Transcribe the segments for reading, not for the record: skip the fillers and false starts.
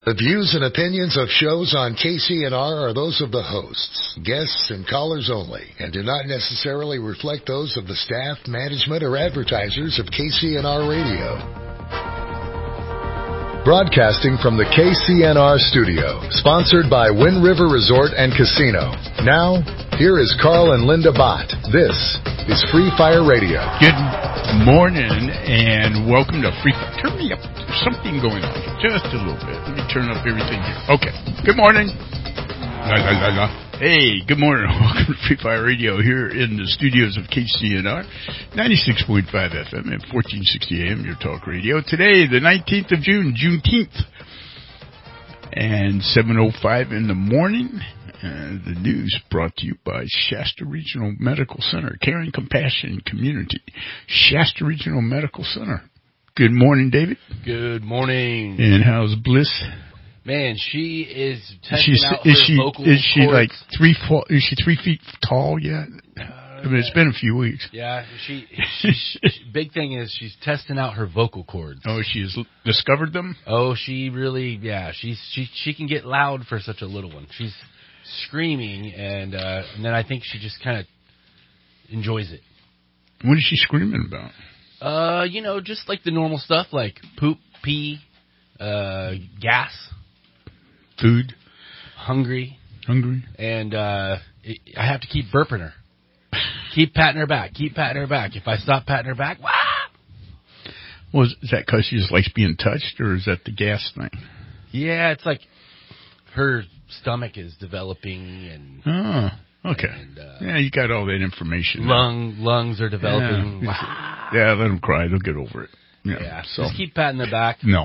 The views and opinions of shows on KCNR are those of the hosts, guests, and callers only, and do not necessarily reflect those of the staff, management, or advertisers of KCNR Radio. Broadcasting from the KCNR studio, sponsored by Wind River Resort and Casino. Now, here is Carl and Linda Bott. This is Free Fire Radio. Good morning and welcome to Free Fire. Turn me up. There's something going on. Just a little bit. Let me turn up everything here. Okay. Good morning. Hey, good morning. Welcome to Free Fire Radio here in the studios of KCNR, 96.5 FM and 1460 AM, your talk radio. Today, the 19th of June, Juneteenth, and 7:05 in the morning. The news brought to you by Shasta Regional Medical Center, Caring Compassion Community. Shasta Regional Medical Center. Good morning, David. Good morning. And how's Bliss? Man, she is testing out her vocal cords. Is she like 3 feet tall yet? I mean, it's been a few weeks. Yeah, she big thing is she's testing out her vocal cords. Oh, she has discovered them? Oh, she really, yeah, she can get loud for such a little one. She's screaming, and then I think she just kind of enjoys it. What is she screaming about? Just like the normal stuff, like poop, pee, gas. Food. Hungry. And I have to keep burping her. Keep patting her back. If I stop patting her back, wah! Well, is that because she just likes being touched, or is that the gas thing? Yeah, it's like her stomach is developing and... Oh, okay. Yeah, you got all that information. Lungs are developing. Yeah, let them cry. They'll get over it. Yeah. So. Just keep patting their back. No.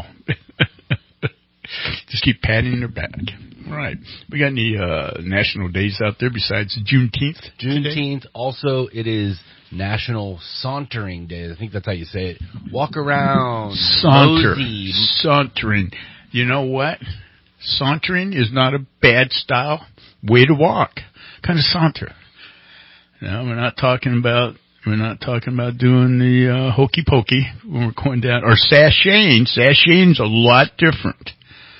Just keep patting their back. All right. We got any national days out there besides Juneteenth? Juneteenth. Also, it is National Sauntering Day. I think that's how you say it. Walk around. Sauntering. You know what? Sauntering is not a bad style way to walk. Kind of saunter. No, we're not talking about doing the hokey pokey when we're going down, or sashaying. Sashaying's a lot different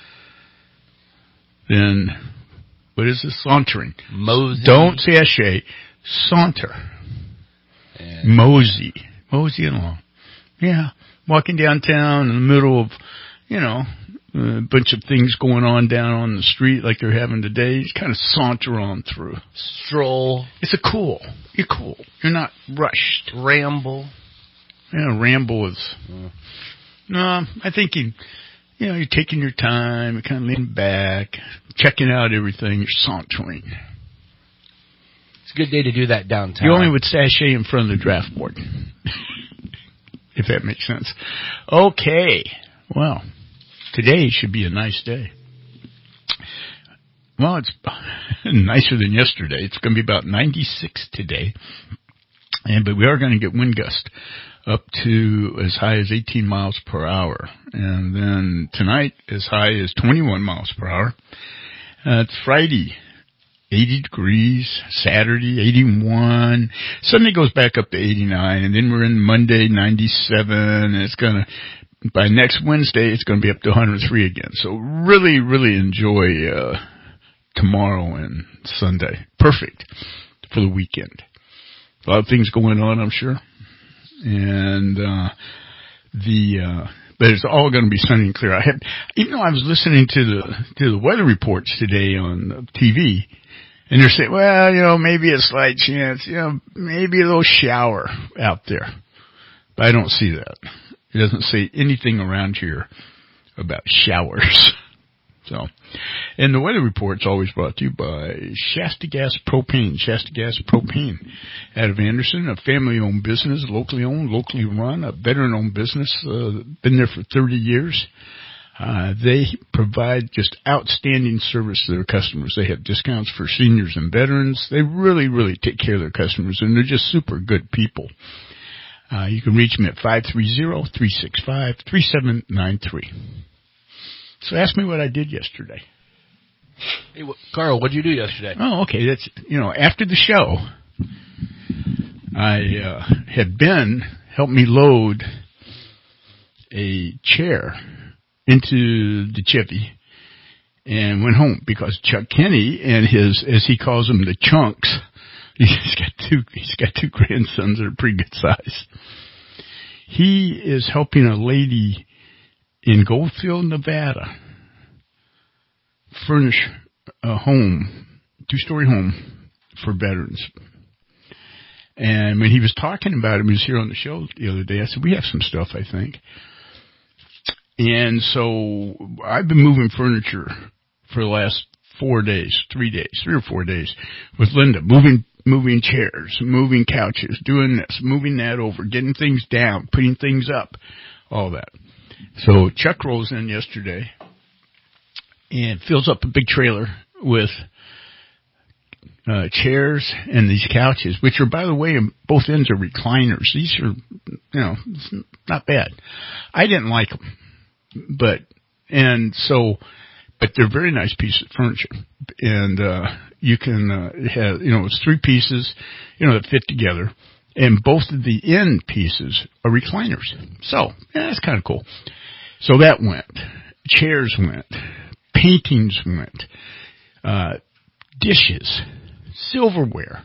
than, what is this? Sauntering. Mosey. Don't sashay. Saunter. And Mosey along. Yeah. Walking downtown in the middle of, a bunch of things going on down on the street like they're having today. Just kind of saunter on through. Stroll. You're cool. You're not rushed. Ramble. Yeah, ramble is... No, I think you're taking your time, you're kind of leaning back, checking out everything, you're sauntering. It's a good day to do that downtown. You only would sashay in front of the draft board. If that makes sense. Okay. Well, today should be a nice day. Well, it's nicer than yesterday. It's going to be about 96 today. But we are going to get wind gust up to as high as 18 miles per hour. And then tonight, as high as 21 miles per hour. It's Friday, 80 degrees. Saturday, 81. Sunday goes back up to 89. And then we're in Monday, 97. And it's going to, by next Wednesday, it's going to be up to 103 again. So really, really enjoy tomorrow and Sunday. Perfect for the weekend. A lot of things going on, I'm sure. And but it's all going to be sunny and clear. Even though I was listening to the weather reports today on TV, and they're saying, well, maybe a slight chance, maybe a little shower out there. But I don't see that. It doesn't say anything around here about showers. So, and the weather report's always brought to you by Shasta Gas Propane. Shasta Gas Propane out of Anderson, a family-owned business, locally owned, locally run, a veteran-owned business, been there for 30 years. They provide just outstanding service to their customers. They have discounts for seniors and veterans. They really, really take care of their customers, and they're just super good people. You can reach them at 530-365-3793. So ask me what I did yesterday. Hey, Carl, what did you do yesterday? Oh, okay. That's, after the show, I had Ben help me load a chair into the Chevy and went home because Chuck Kenny and his, as he calls them, the chunks. He's got two grandsons that are pretty good size. He is helping a lady in Goldfield, Nevada, furnish a home, 2-story home for veterans. And when he was talking about it, he was here on the show the other day, I said, we have some stuff, I think. And so I've been moving furniture for the last 3 or 4 days with Linda, moving chairs, moving couches, doing this, moving that over, getting things down, putting things up, all that. So Chuck rolls in yesterday and fills up a big trailer with chairs and these couches, which are, by the way, both ends are recliners. These are, it's not bad. I didn't like them, but they're very nice pieces of furniture. And, you can, have, it's 3 pieces, that fit together. And both of the end pieces are recliners. So, that's kind of cool. So that went. Chairs went. Paintings went. Dishes. Silverware.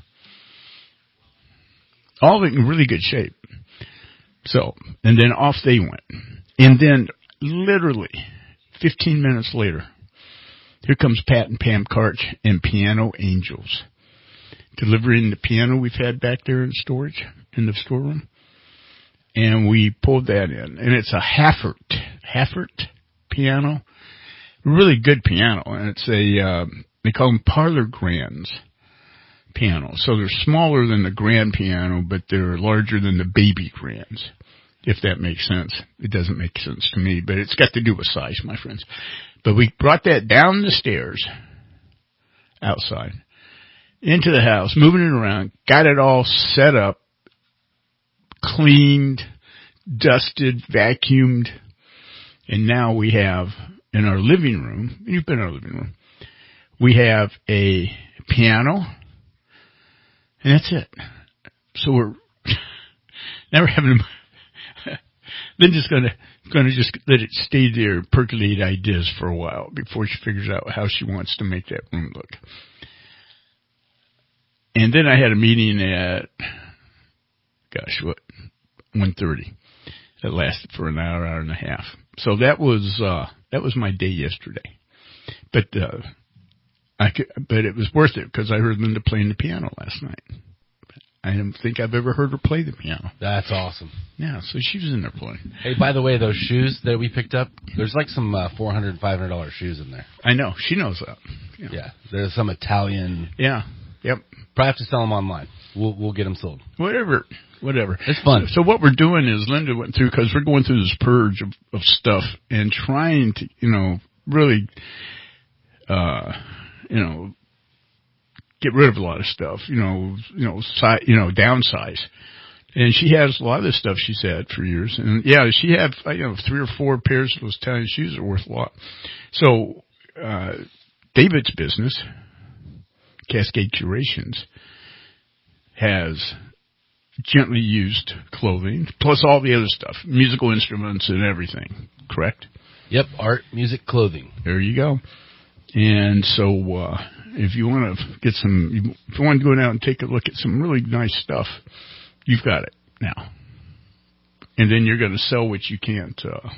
All of it in really good shape. So, and then off they went. And then, literally, 15 minutes later, here comes Pat and Pam Karch and Piano Angels, delivering the piano we've had back there in storage, in the storeroom. And we pulled that in. And it's a Haffert piano. Really good piano. And it's they call them Parlor Grands piano. So they're smaller than the grand piano, but they're larger than the baby grands, if that makes sense. It doesn't make sense to me, but it's got to do with size, my friends. But we brought that down the stairs, outside, into the house, moving it around, got it all set up, cleaned, dusted, vacuumed, and now we have, in our living room, you've been in our living room, we have a piano, and that's it. So we're now we're having Linda's gonna just let it stay there, percolate ideas for a while before she figures out how she wants to make that room look. And then I had a meeting at 1:30. That lasted for an hour and a half. So that was my day yesterday. But but it was worth it because I heard Linda playing the piano last night. I don't think I've ever heard her play the piano. That's awesome. Yeah, so she was in there playing. Hey, by the way, those shoes that we picked up, there's like some $400, $500 shoes in there. I know. She knows that. Yeah. There's some Italian. Yeah. Yep. Probably have to sell them online. We'll get them sold. Whatever. It's fun. So what we're doing is Linda went through, because we're going through this purge of stuff and trying to, really, get rid of a lot of stuff, downsize. And she has a lot of this stuff she's had for years. And yeah, she had, 3 or 4 pairs of those Italian shoes that are worth a lot. So, David's business, Cascade Curations, has gently used clothing, plus all the other stuff, musical instruments and everything, correct? Yep, art, music, clothing. There you go. And so, if you want to get if you want to go down and take a look at some really nice stuff, you've got it now. And then you're going to sell what you can't,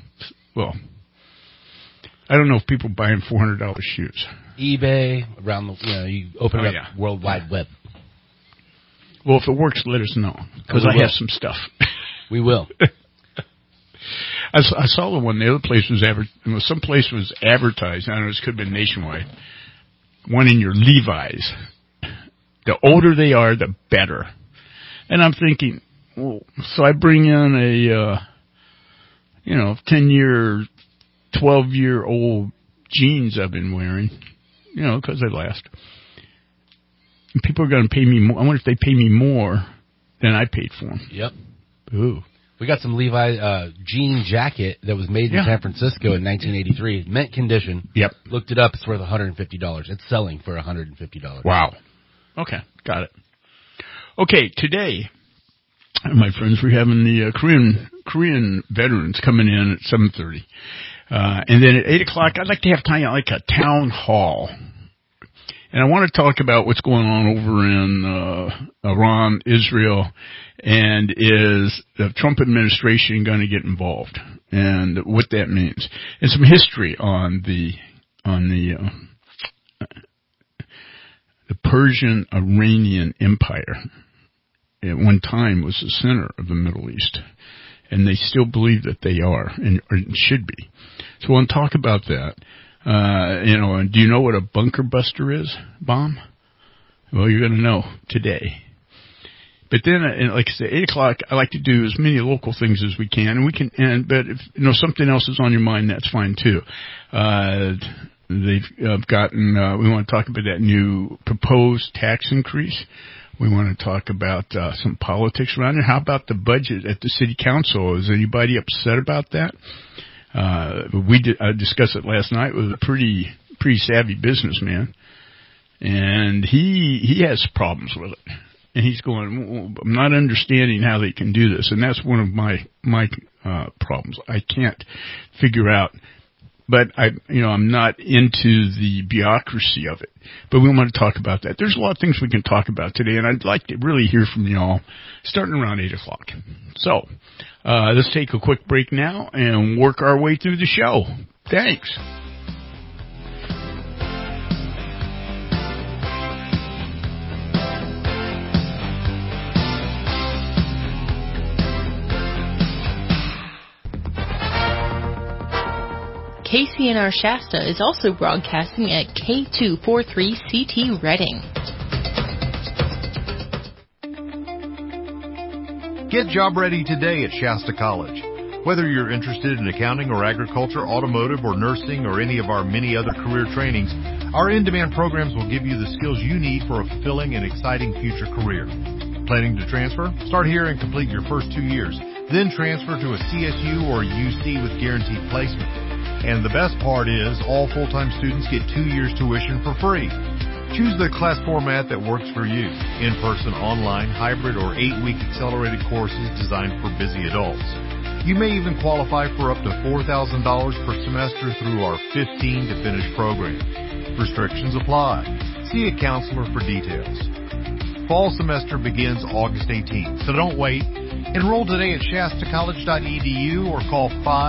I don't know if people buying $400 shoes. eBay, around the, you open it up, World Wide Web. Well, if it works, let us know, because I have some stuff. We will. I saw the one. The other place was some place was advertised. I don't know. This could have been nationwide. One in your Levi's. The older they are, the better. And I'm thinking, well, so I bring in a 10-year, 12-year-old jeans I've been wearing, because they last. And people are going to pay me more. I wonder if they pay me more than I paid for them. Yep. Ooh. We got some Levi jean jacket that was made in San Francisco in 1983. Mint condition. Yep. Looked it up. It's worth $150. It's selling for $150. Wow. Okay. Got it. Okay. Today, my friends, we're having the Korean veterans coming in at 7:30. And then at 8 o'clock, I'd like to have time like a town hall. And I want to talk about what's going on over in Iran, Israel, and is the Trump administration going to get involved, and what that means, and some history on the Persian-Iranian Empire. At one time was the center of the Middle East, and they still believe that they are, and or should be. So I want to talk about that. And do you know what a bunker buster is, bomb? Well, you're going to know today. But then, like I said, 8 o'clock, I like to do as many local things as we can, but if something else is on your mind, that's fine too. They've gotten. We want to talk about that new proposed tax increase. We want to talk about some politics around it. How about the budget at the city council? Is anybody upset about that? I discussed it last night with a pretty savvy businessman, and he has problems with it. And he's going, I'm not understanding how they can do this, and that's one of my problems. I can't figure out, but I'm not into the bureaucracy of it. But we want to talk about that. There's a lot of things we can talk about today, and I'd like to really hear from y'all starting around 8 o'clock. So, let's take a quick break now and work our way through the show. Thanks. KCNR Shasta is also broadcasting at K243CT Reading. Get job ready today at Shasta College. Whether you're interested in accounting or agriculture, automotive or nursing, or any of our many other career trainings, our in-demand programs will give you the skills you need for a fulfilling and exciting future career. Planning to transfer? Start here and complete your first 2 years. Then transfer to a CSU or UC with guaranteed placement. And the best part is, all full-time students get 2 years tuition for free. Choose the class format that works for you. In-person, online, hybrid, or 8-week accelerated courses designed for busy adults. You may even qualify for up to $4,000 per semester through our 15 to finish program. Restrictions apply. See a counselor for details. Fall semester begins August 18th, so don't wait. Enroll today at shastacollege.edu or call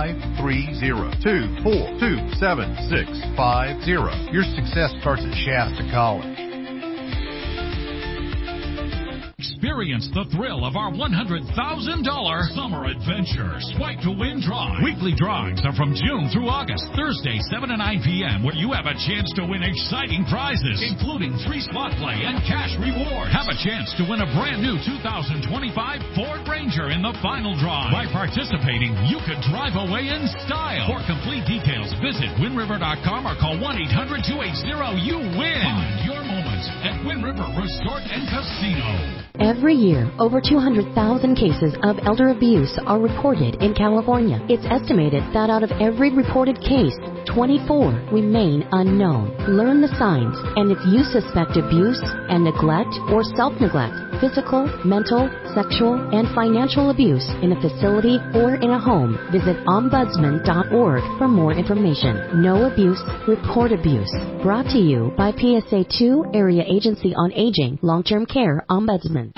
530-242-7650. Your success starts at Shasta College. Experience the thrill of our $100,000 summer adventure Swipe to Win Drive. Weekly drawings are from June through August, Thursday 7 to 9 p.m., where you have a chance to win exciting prizes, including free slot play and cash rewards. Have a chance to win a brand new 2025 Ford Ranger in the final draw. By participating, you could drive away in style. For complete details, visit WindRiver.com or call 1-800-280-YOU-WIN. Find your moments at Wind River Resort and Casino. Every year, over 200,000 cases of elder abuse are reported in California. It's estimated that out of every reported case, 24 remain unknown. Learn the signs, and if you suspect abuse and neglect or self-neglect, physical, mental, sexual, and financial abuse in a facility or in a home, visit ombudsman.org for more information. No abuse, report abuse. Brought to you by PSA 2 Area Agency on Aging, Long-Term Care Ombudsman.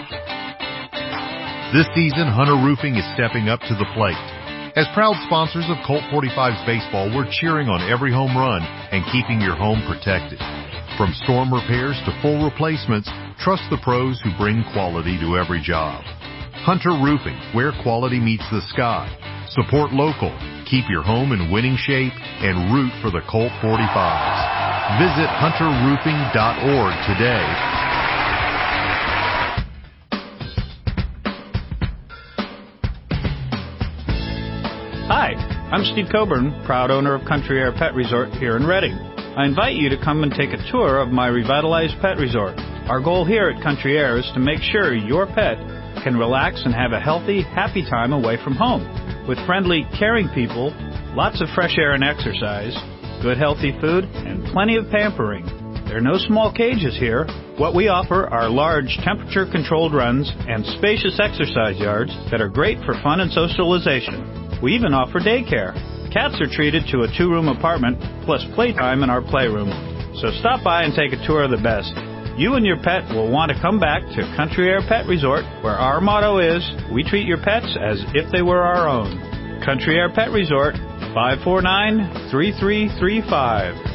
This season, Hunter Roofing is stepping up to the plate. As proud sponsors of Colt 45's baseball, we're cheering on every home run and keeping your home protected. From storm repairs to full replacements, trust the pros who bring quality to every job. Hunter Roofing, where quality meets the sky. Support local, keep your home in winning shape, and root for the Colt 45s. Visit hunterroofing.org today. Hi, I'm Steve Coburn, proud owner of Country Air Pet Resort here in Reading. I invite you to come and take a tour of my revitalized pet resort. Our goal here at Country Air is to make sure your pet can relax and have a healthy, happy time away from home. With friendly, caring people, lots of fresh air and exercise, good healthy food, and plenty of pampering. There are no small cages here. What we offer are large temperature-controlled runs and spacious exercise yards that are great for fun and socialization. We even offer daycare. Cats are treated to a 2-room apartment plus playtime in our playroom. So stop by and take a tour of the best. You and your pet will want to come back to Country Air Pet Resort, where our motto is, we treat your pets as if they were our own. Country Air Pet Resort, 549-3335.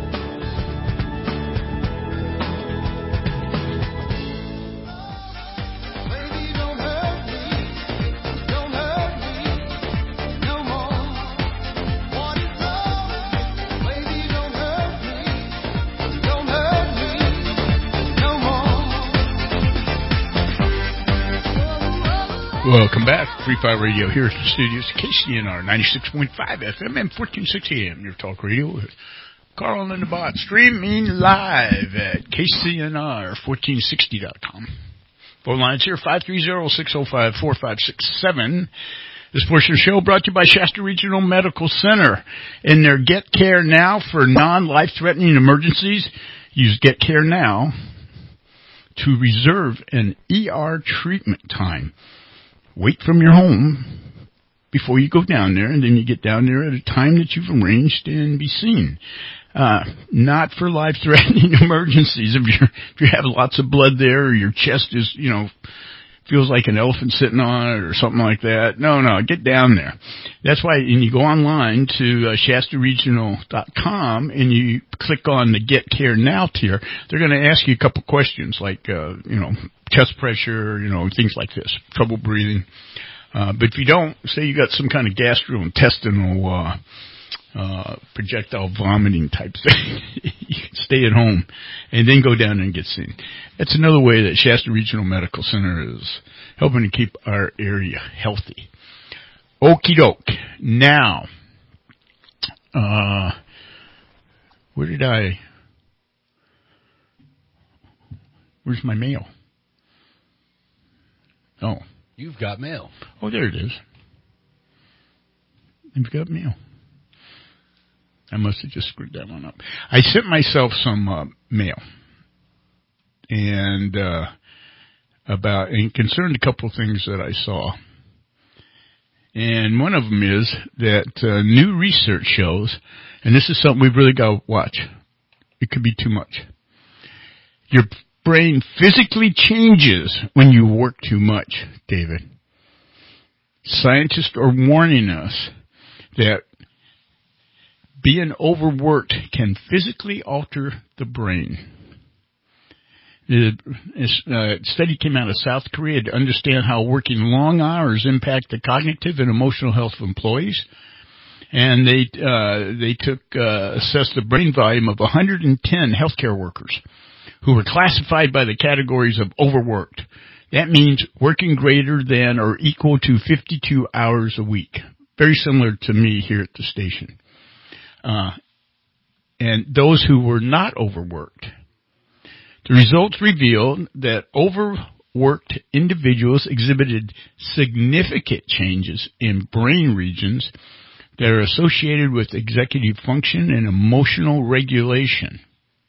Welcome back. Free Fire Radio here at the studios, KCNR 96.5 FM and 1460 AM. Your talk radio with Carl and the Bot. Streaming live at KCNR1460.com. Phone lines here, 530-605-4567. This portion of the show brought to you by Shasta Regional Medical Center. In their Get Care Now for non-life-threatening emergencies, use Get Care Now to reserve an ER treatment time. Wait from your home before you go down there, and then you get down there at a time that you've arranged and be seen. Not for life-threatening emergencies. If you have lots of blood there, or your chest is, feels like an elephant sitting on it, or something like that. No, get down there. That's why, and you go online to ShastaRegional.com, and you click on the Get Care Now tier. They're going to ask you a couple questions, like, chest pressure, things like this, trouble breathing. But if you don't, say you got some kind of gastrointestinal projectile vomiting type thing, you can stay at home and then go down and get seen. That's another way that Shasta Regional Medical Center is helping to keep our area healthy. Okie doke. Now, where's my mail? Oh. You've got mail. Oh, there it is. You've got mail. I must have just screwed that one up. I sent myself some mail. And concerned a couple of things that I saw. And one of them is that new research shows, and this is something we've really got to watch. It could be too much. Your brain physically changes when you work too much, David. Scientists are warning us that being overworked can physically alter the brain. A study came out of South Korea to understand how working long hours impact the cognitive and emotional health of employees. And they assessed the brain volume of 110 healthcare workers who were classified by the categories of overworked. That means working greater than or equal to 52 hours a week. Very similar to me here at the station. And those who were not overworked. The results revealed that overworked individuals exhibited significant changes in brain regions that are associated with executive function and emotional regulation.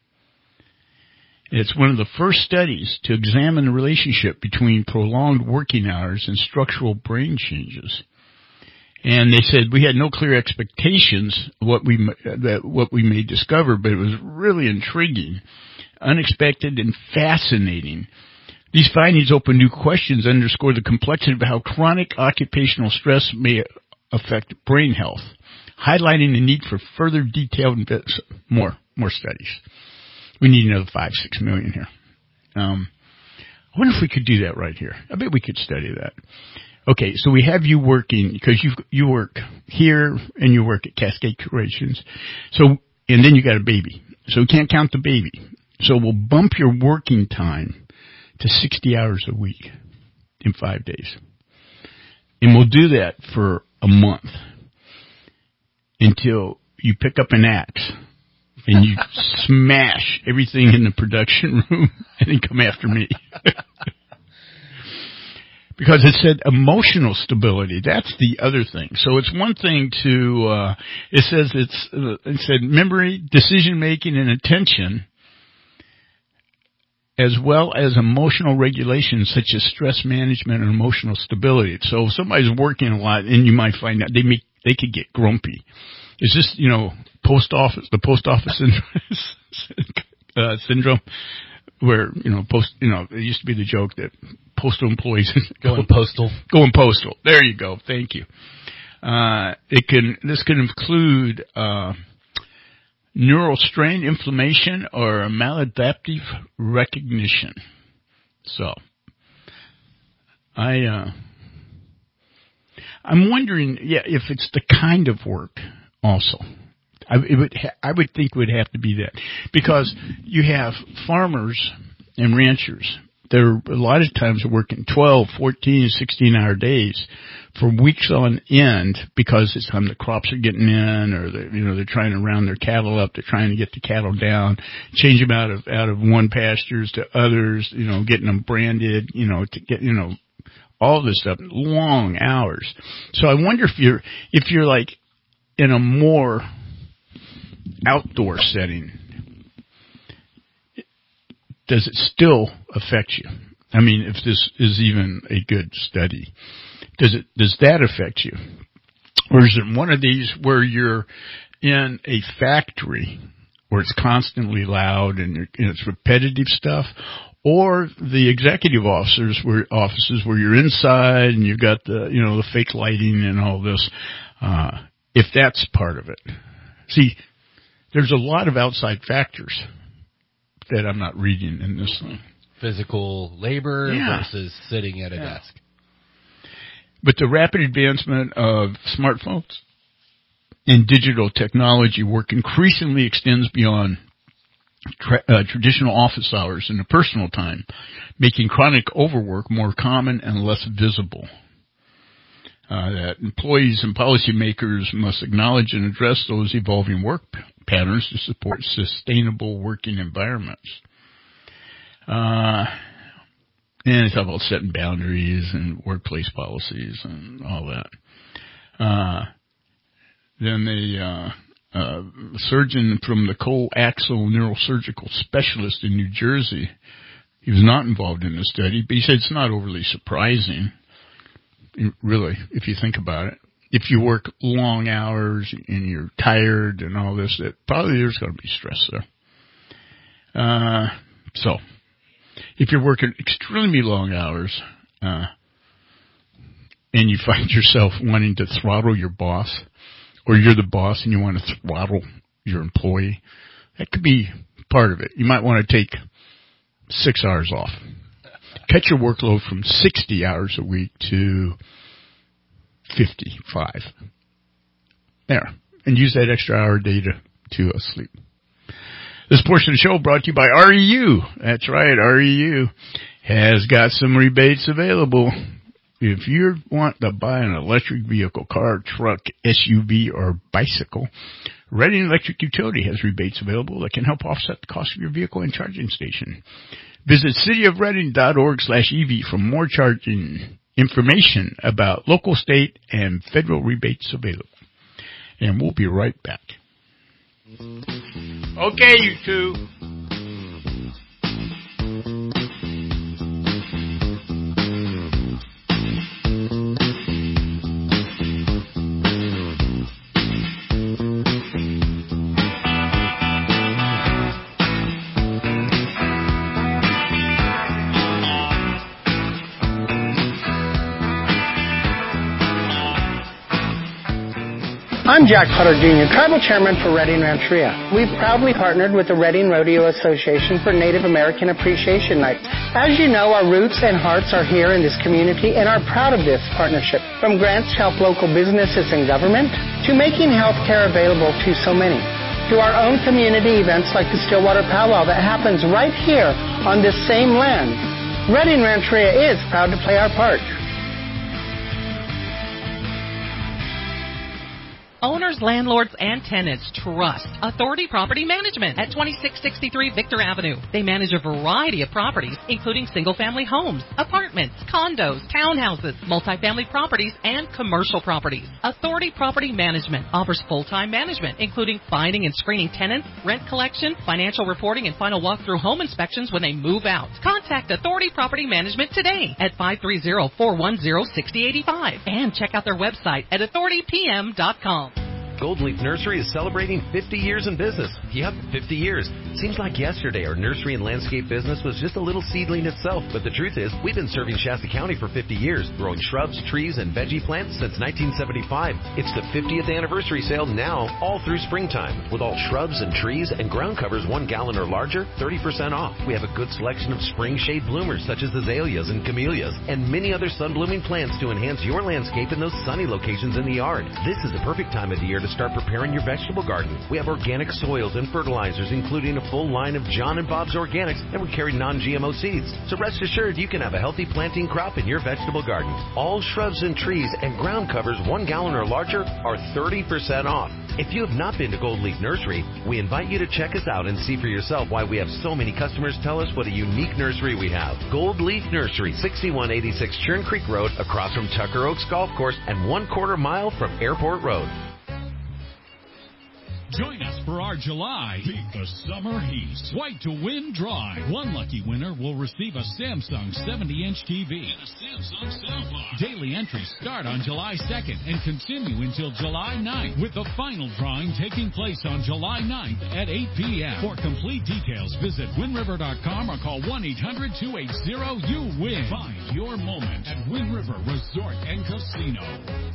It's one of the first studies to examine the relationship between prolonged working hours and structural brain changes. And they said we had no clear expectations of what we may discover, but it was really intriguing, unexpected, and fascinating. These findings open new questions and underscore the complexity of how chronic occupational stress may affect brain health, highlighting the need for further detailed more studies. We need another 5-6 million here. I wonder if we could do that right here. I bet we could study that. Okay, so we have you working, because you work here and you work at Cascade Creations. So, and then you got a baby. So we can't count the baby. So we'll bump your working time to 60 hours a week in 5 days. And we'll do that for a month until you pick up an axe and you smash everything in the production room and then come after me. Because it said emotional stability. That's the other thing. So it's one thing to, it said memory, decision making, and attention, as well as emotional regulation such as stress management and emotional stability. So if somebody's working a lot, and you might find out they they could get grumpy. Is this, the post office syndrome, where, it used to be the joke that postal employees going postal. There you go. Thank you. This can include, neural strain inflammation or maladaptive recognition. So, I'm wondering, if it's the kind of work also. I would think it would have to be that, because you have farmers and ranchers. They're a lot of times working 12, 14, 16-hour days for weeks on end, because it's time the crops are getting in, or they're trying to round their cattle up. They're trying to get the cattle down, change them out of one pastures to others. Getting them branded. To get all this stuff. Long hours. So I wonder if you're like in a more outdoor setting, does it still affect you? I mean, if this is even a good study, does that affect you? Or is it one of these where you're in a factory where it's constantly loud and it's repetitive stuff, or the executive offices where you're inside and you've got the fake lighting and all this, if that's part of it? See, there's a lot of outside factors that I'm not reading in this thing. Physical labor versus sitting at a desk. But the rapid advancement of smartphones and digital technology work increasingly extends beyond traditional office hours into personal time, making chronic overwork more common and less visible. That employees and policymakers must acknowledge and address those evolving work patterns to support sustainable working environments. And it's about setting boundaries and workplace policies and all that. Then the surgeon from the coaxial neurosurgical specialist in New Jersey, he was not involved in the study, but he said it's not overly surprising, really, if you think about it. If you work long hours and you're tired and all this, that probably there's going to be stress there. So, if you're working extremely long hours, and you find yourself wanting to throttle your boss, or you're the boss and you want to throttle your employee, that could be part of it. You might want to take 6 hours off. Cut your workload from 60 hours a week to 55. There. And use that extra hour a day to sleep. This portion of the show brought to you by REU. That's right, REU has got some rebates available. If you want to buy an electric vehicle, car, truck, SUV, or bicycle, Reading Electric Utility has rebates available that can help offset the cost of your vehicle and charging station. Visit cityofreading.org/EV for more charging information about local, state, and federal rebates available. And we'll be right back. Okay, you two. I'm Jack Potter Jr., Tribal Chairman for Reading Rancheria. We've proudly partnered with the Reading Rodeo Association for Native American Appreciation Night. As you know, our roots and hearts are here in this community and are proud of this partnership. From grants to help local businesses and government, to making health care available to so many, to our own community events like the Stillwater Powwow that happens right here on this same land. Reading Rancheria is proud to play our part. Owners, landlords, and tenants trust Authority Property Management at 2663 Victor Avenue. They manage a variety of properties, including single-family homes, apartments, condos, townhouses, multifamily properties, and commercial properties. Authority Property Management offers full-time management, including finding and screening tenants, rent collection, financial reporting, and final walkthrough home inspections when they move out. Contact Authority Property Management today at 530-410-6085 and check out their website at authoritypm.com. Gold Leaf Nursery is celebrating 50 years in business. Yep, 50 years. Seems like yesterday our nursery and landscape business was just a little seedling itself, but the truth is we've been serving Shasta County for 50 years, growing shrubs, trees, and veggie plants since 1975. It's the 50th anniversary sale now, all through springtime, with all shrubs and trees and ground covers 1 gallon or larger, 30% off. We have a good selection of spring shade bloomers such as azaleas and camellias, and many other sun-blooming plants to enhance your landscape in those sunny locations in the yard. This is the perfect time of the year to start preparing your vegetable garden. We have organic soils and fertilizers, including a full line of John and Bob's Organics, and we carry non-GMO seeds. So rest assured you can have a healthy planting crop in your vegetable garden. All shrubs and trees and ground covers 1 gallon or larger are 30% off. If you have not been to Gold Leaf Nursery, we invite you to check us out and see for yourself why we have so many customers tell us what a unique nursery we have. Gold Leaf Nursery, 6186 Churn Creek Road, across from Tucker Oaks Golf Course and 1/4 mile from Airport Road. Join us for our July Beat the Summer Heat Swipe to Win Drive. One lucky winner will receive a Samsung 70-inch TV and a Samsung soundbar. Daily entries start on July 2nd and continue until July 9th, with the final drawing taking place on July 9th at 8 p.m. For complete details, visit WindRiver.com or call 1-800-280-YOU-WIN. Find your moment at Wind River Resort and Casino.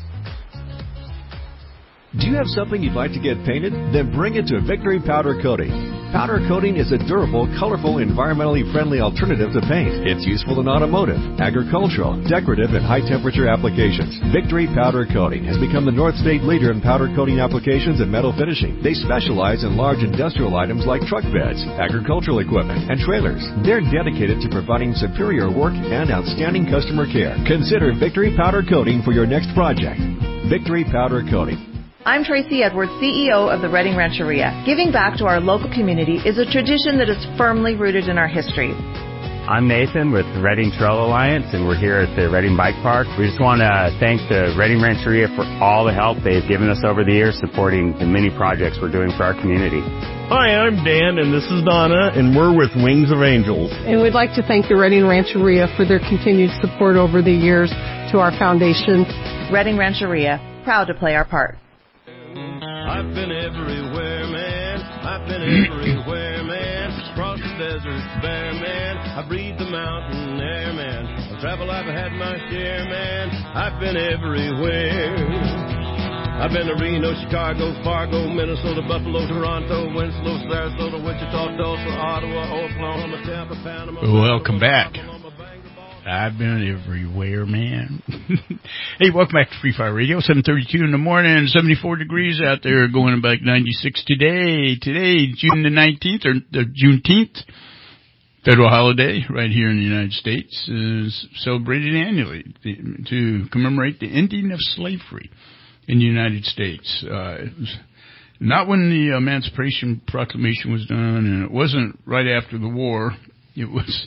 Do you have something you'd like to get painted? Then bring it to Victory Powder Coating. Powder coating is a durable, colorful, environmentally friendly alternative to paint. It's useful in automotive, agricultural, decorative, and high-temperature applications. Victory Powder Coating has become the North State leader in powder coating applications and metal finishing. They specialize in large industrial items like truck beds, agricultural equipment, and trailers. They're dedicated to providing superior work and outstanding customer care. Consider Victory Powder Coating for your next project. Victory Powder Coating. I'm Tracy Edwards, CEO of the Redding Rancheria. Giving back to our local community is a tradition that is firmly rooted in our history. I'm Nathan with the Redding Trail Alliance, and we're here at the Redding Bike Park. We just want to thank the Redding Rancheria for all the help they've given us over the years supporting the many projects we're doing for our community. Hi, I'm Dan, and this is Donna, and we're with Wings of Angels. And we'd like to thank the Redding Rancheria for their continued support over the years to our foundation. Redding Rancheria, proud to play our part. I've been everywhere, man. I've been everywhere, man. Across the desert, bare, man. I breathe the mountain air, man. On travel, I've had my share, man. I've been everywhere. I've been to Reno, Chicago, Fargo, Minnesota, Buffalo, Toronto, Winslow, Sarasota, Wichita, Tulsa, Ottawa, Oklahoma, Tampa, Panama. Welcome back. I've been everywhere, man. Hey, welcome back to Free Fire Radio. 7:32 in the morning, 74 degrees out there, going back 96 today. Today, June the 19th, or the Juneteenth, federal holiday right here in the United States, is celebrated annually to commemorate the ending of slavery in the United States. It was not when the Emancipation Proclamation was done, and it wasn't right after the war. It was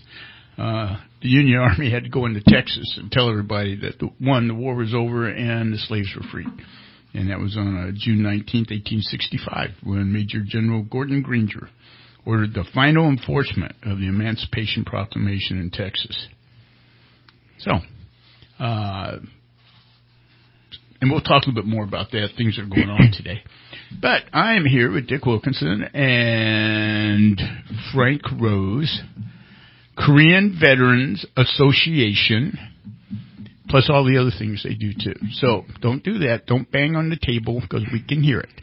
the Union Army had to go into Texas and tell everybody that, the war was over and the slaves were freed. And that was on June 19th, 1865, when Major General Gordon Granger ordered the final enforcement of the Emancipation Proclamation in Texas. So, and we'll talk a little bit more about that, things that are going on today. But I am here with Dick Wilkinson and Frank Rose, Korean Veterans Association, plus all the other things they do too. So don't do that. Don't bang on the table because we can hear it.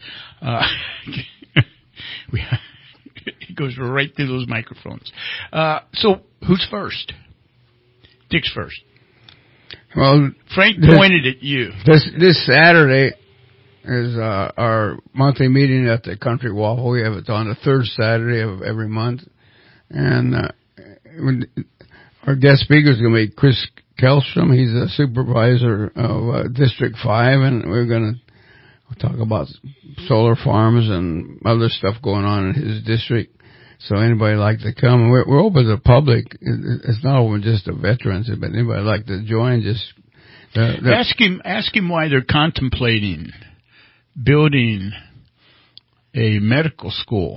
It goes right through those microphones. So who's first? Dick's first. Well, Frank pointed at you. This Saturday is our monthly meeting at the Country Waffle. We have it on the third Saturday of every month, and our guest speaker is going to be Chris Kelstrom. He's a supervisor of District 5, and we're going to talk about solar farms and other stuff going on in his district. So anybody like to come, we're open to the public. It's not open just to veterans, but anybody like to join, just ask him why they're contemplating building a medical school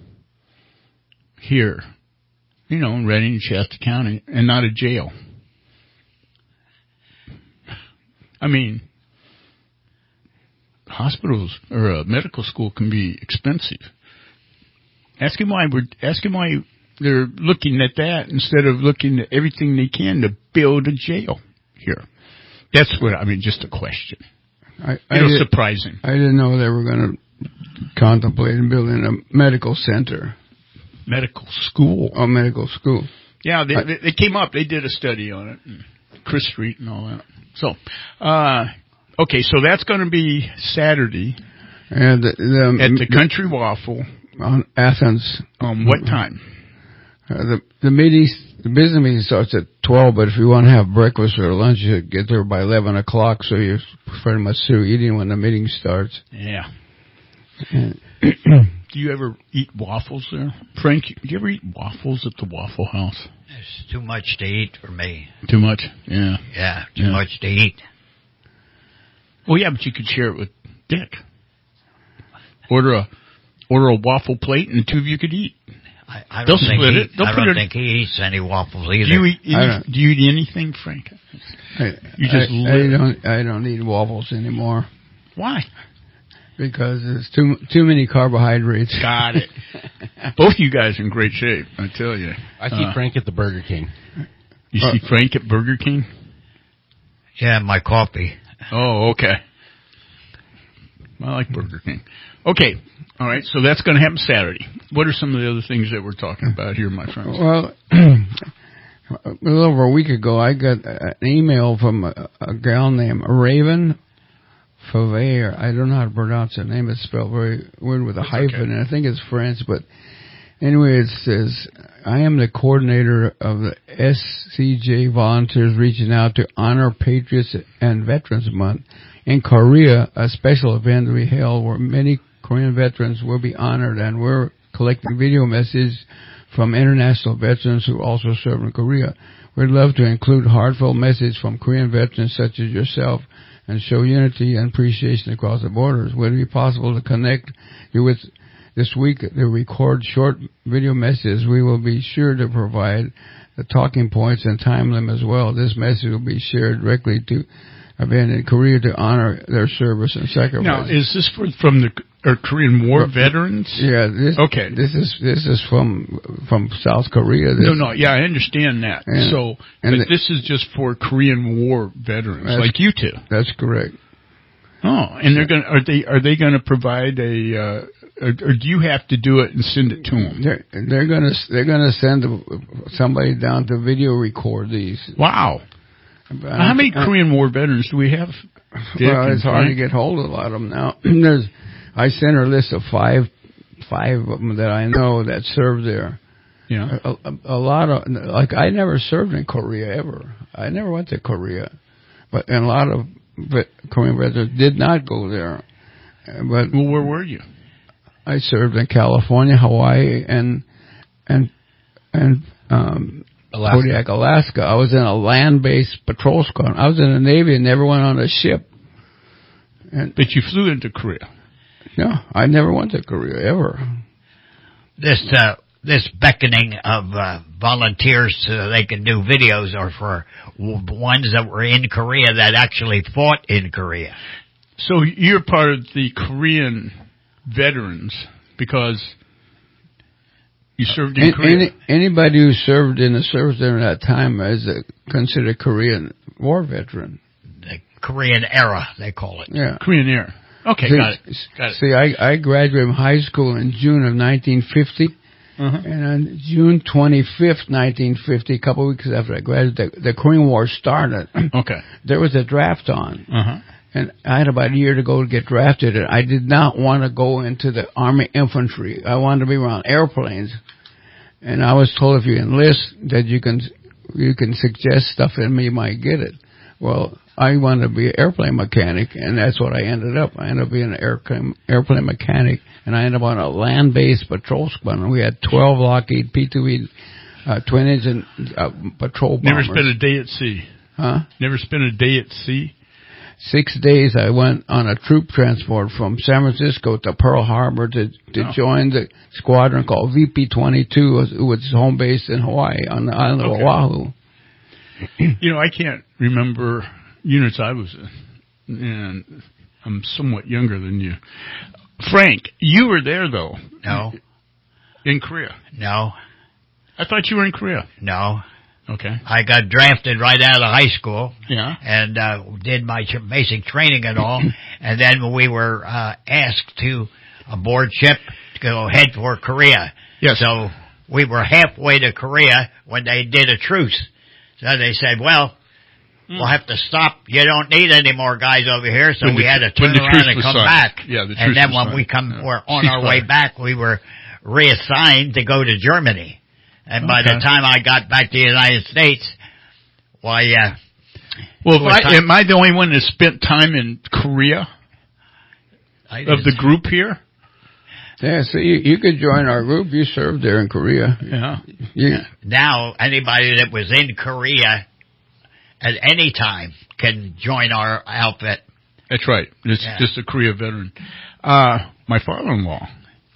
here, in Redding, Shasta County, and not a jail. I mean, hospitals or a medical school can be expensive. Ask him why they're looking at that instead of looking at everything they can to build a jail here. That's just a question. It'll surprise him. I didn't know they were going to contemplate building a medical center. Medical school. Oh, medical school. Yeah, they came up. They did a study on it. Chris Street and all that. So, okay, so that's going to be Saturday and at the Country Waffle. On Athens. What time? The business meeting starts at 12, but if you want to have breakfast or lunch, you get there by 11 o'clock, so you're pretty much through eating when the meeting starts. Yeah. Do you ever eat waffles there? Frank, do you ever eat waffles at the Waffle House? It's too much to eat for me. Too much? Yeah. Yeah, too much to eat. Well, yeah, but you could share it with Dick. Order a waffle plate, and the two of you could eat. I don't think he eats any waffles either. Do you eat anything, Frank? I don't eat waffles anymore. Why? Because there's too many carbohydrates. Got it. Both of you guys are in great shape, I tell you. I see Frank at the Burger King. You see Frank at Burger King? Yeah, my coffee. Oh, okay. I like Burger King. Okay. All right. So that's going to happen Saturday. What are some of the other things that we're talking about here, my friends? Well, a little over a week ago, I got an email from a gal named Raven Favre. I don't know how to pronounce her name. It's spelled very weird with a hyphen, and I think it's French. But anyway, it says, I am the coordinator of the SCJ volunteers reaching out to honor Patriots and Veterans Month. In Korea, a special event will be held where many Korean veterans will be honored, and we're collecting video messages from international veterans who also serve in Korea. We'd love to include heartfelt messages from Korean veterans such as yourself and show unity and appreciation across the borders. Would it be possible to connect you with this week to record short video messages? We will be sure to provide the talking points and time limit as well. This message will be shared directly to event in Korea to honor their service and sacrifice. Now, is this from the Korean War veterans? Yeah. This is from South Korea. Yeah, I understand that. But this is just for Korean War veterans, like you two. That's correct. Oh, and are they going to provide or do you have to do it and send it to them? They're going to send somebody down to video record these. Wow. How many Korean War veterans do we have? Well, it's hard to get hold of a lot of them now. I sent her a list of five of them that I know that served there. Yeah. A lot of, I never served in Korea ever. I never went to Korea. But a lot of Korean veterans did not go there. But well, where were you? I served in California, Hawaii, and Kodiak, Alaska. I was in a land-based patrol squadron. I was in the Navy and never went on a ship. But you flew into Korea? No, I never went to Korea, ever. This beckoning of volunteers so they can do videos are for ones that were in Korea that actually fought in Korea. So you're part of the Korean veterans because you served in Korea? Anybody who served in the service during that time is considered a Korean War veteran. The Korean era, they call it. Yeah. Korean era. Okay, got it. See, I graduated from high school in June of 1950. And on June 25th, 1950, a couple of weeks after I graduated, the Korean War started. Okay. There was a draft on. And I had about a year to go to get drafted, and I did not want to go into the Army infantry. I wanted to be around airplanes. And I was told if you enlist that you can suggest stuff and you might get it. Well, I wanted to be an airplane mechanic, and that's what I ended up. I ended up being an airplane mechanic, and I ended up on a land-based patrol squadron. We had 12 Lockheed P-2E twin-engine patrol bombers. Never spent a day at sea. Huh? Never spent a day at sea? 6 days I went on a troop transport from San Francisco to Pearl Harbor to join the squadron called VP-22, which is home base in Hawaii on the island of Oahu. You know, I can't remember units I was in, and I'm somewhat younger than you. Frank, you were there, though. No. In Korea? No. I thought you were in Korea. No. Okay. I got drafted right out of high school. Yeah. And did my basic training and all. And then we were asked to aboard ship to go head for Korea. Yes. So we were halfway to Korea when they did a truce. So they said, well, we'll have to stop. You don't need any more guys over here. So we had to turn around and come back. Yeah, the and then was when we were on our way back, we were reassigned to go to Germany. And by the time I got back to the United States, why, well, am I the only one that spent time in Korea? Of the group here? Yeah, so you could join our group. You served there in Korea. Yeah. Now, anybody that was in Korea at any time can join our outfit. That's right. It's just a Korea veteran. My father-in-law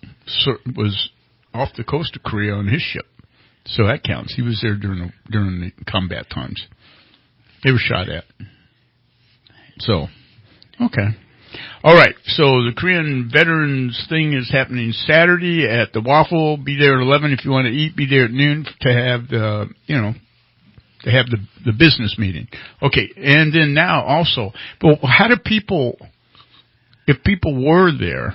was off the coast of Korea on his ship. So that counts. He was there during the combat times. They were shot at. So, okay. All right. So the Korean Veterans thing is happening Saturday at the Waffle. Be there at 11 if you want to eat. Be there at noon to have the business meeting. Okay. And then now also, but how do people, if people were there,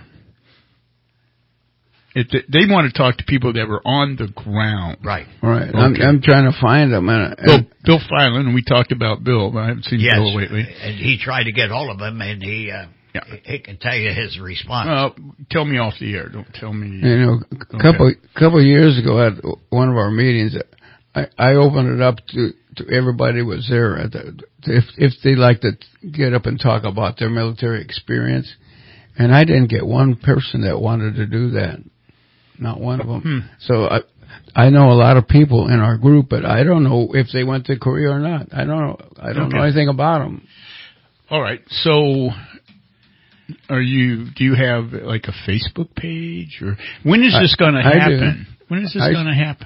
if they want to talk to people that were on the ground. Right. Right. Okay. I'm trying to find them. Bill Filan, and we talked about Bill, but I haven't seen Bill lately. And he tried to get hold of him, and he can tell you his response. Tell me off the air. Don't tell me. You know, a couple of years ago at one of our meetings, I opened it up to everybody who was there if they like to get up and talk about their military experience, and I didn't get one person that wanted to do that. Not one of them. So I know a lot of people in our group, but I don't know if they went to Korea or not. I don't know anything about them. All right. So do you have like a Facebook page, or when is this going to happen? When is this going to happen?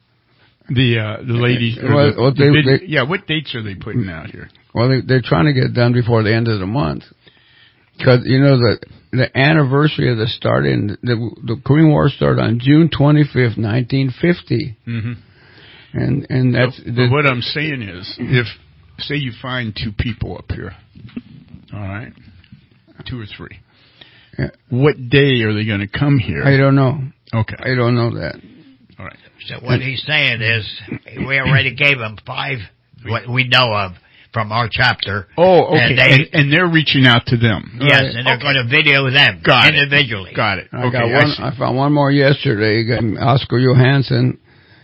The ladies. What dates are they putting out here? Well, they're trying to get it done before the end of the month. Because, you know, the anniversary of the starting, the Korean War started on June 25th, 1950. Mm-hmm. And that's... But what I'm saying is, if, say you find two people up here, all right, 2 or 3, what day are they going to come here? I don't know. Okay. I don't know that. All right. So what he's saying is, we already gave him 5, what we know of, from our chapter. Oh, okay. And they're reaching out to them. Yes, right. And they're going to video them individually. Got it. I found one more yesterday. Oscar Johansson.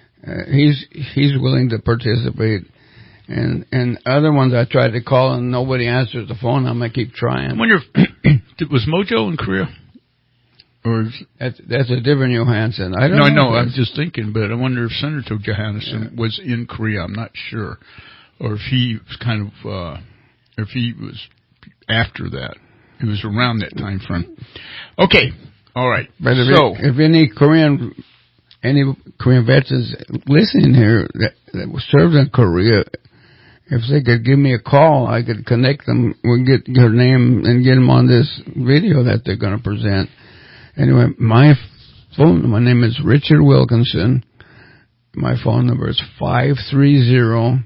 He's willing to participate. And other ones I tried to call and nobody answers the phone. I'm going to keep trying. I wonder if, was Mojo in Korea? Or that's a different Johansson. I don't know. I was just thinking, but I wonder if Senator Johansson was in Korea. I'm not sure. Or if he was kind of, if he was after that. It was around that time frame. Okay. All right. But if any Korean veterans listening here that served in Korea, if they could give me a call, I could connect them. We'll get your name and get them on this video that they're going to present. Anyway, my name is Richard Wilkinson. My phone number is 530-246-9131.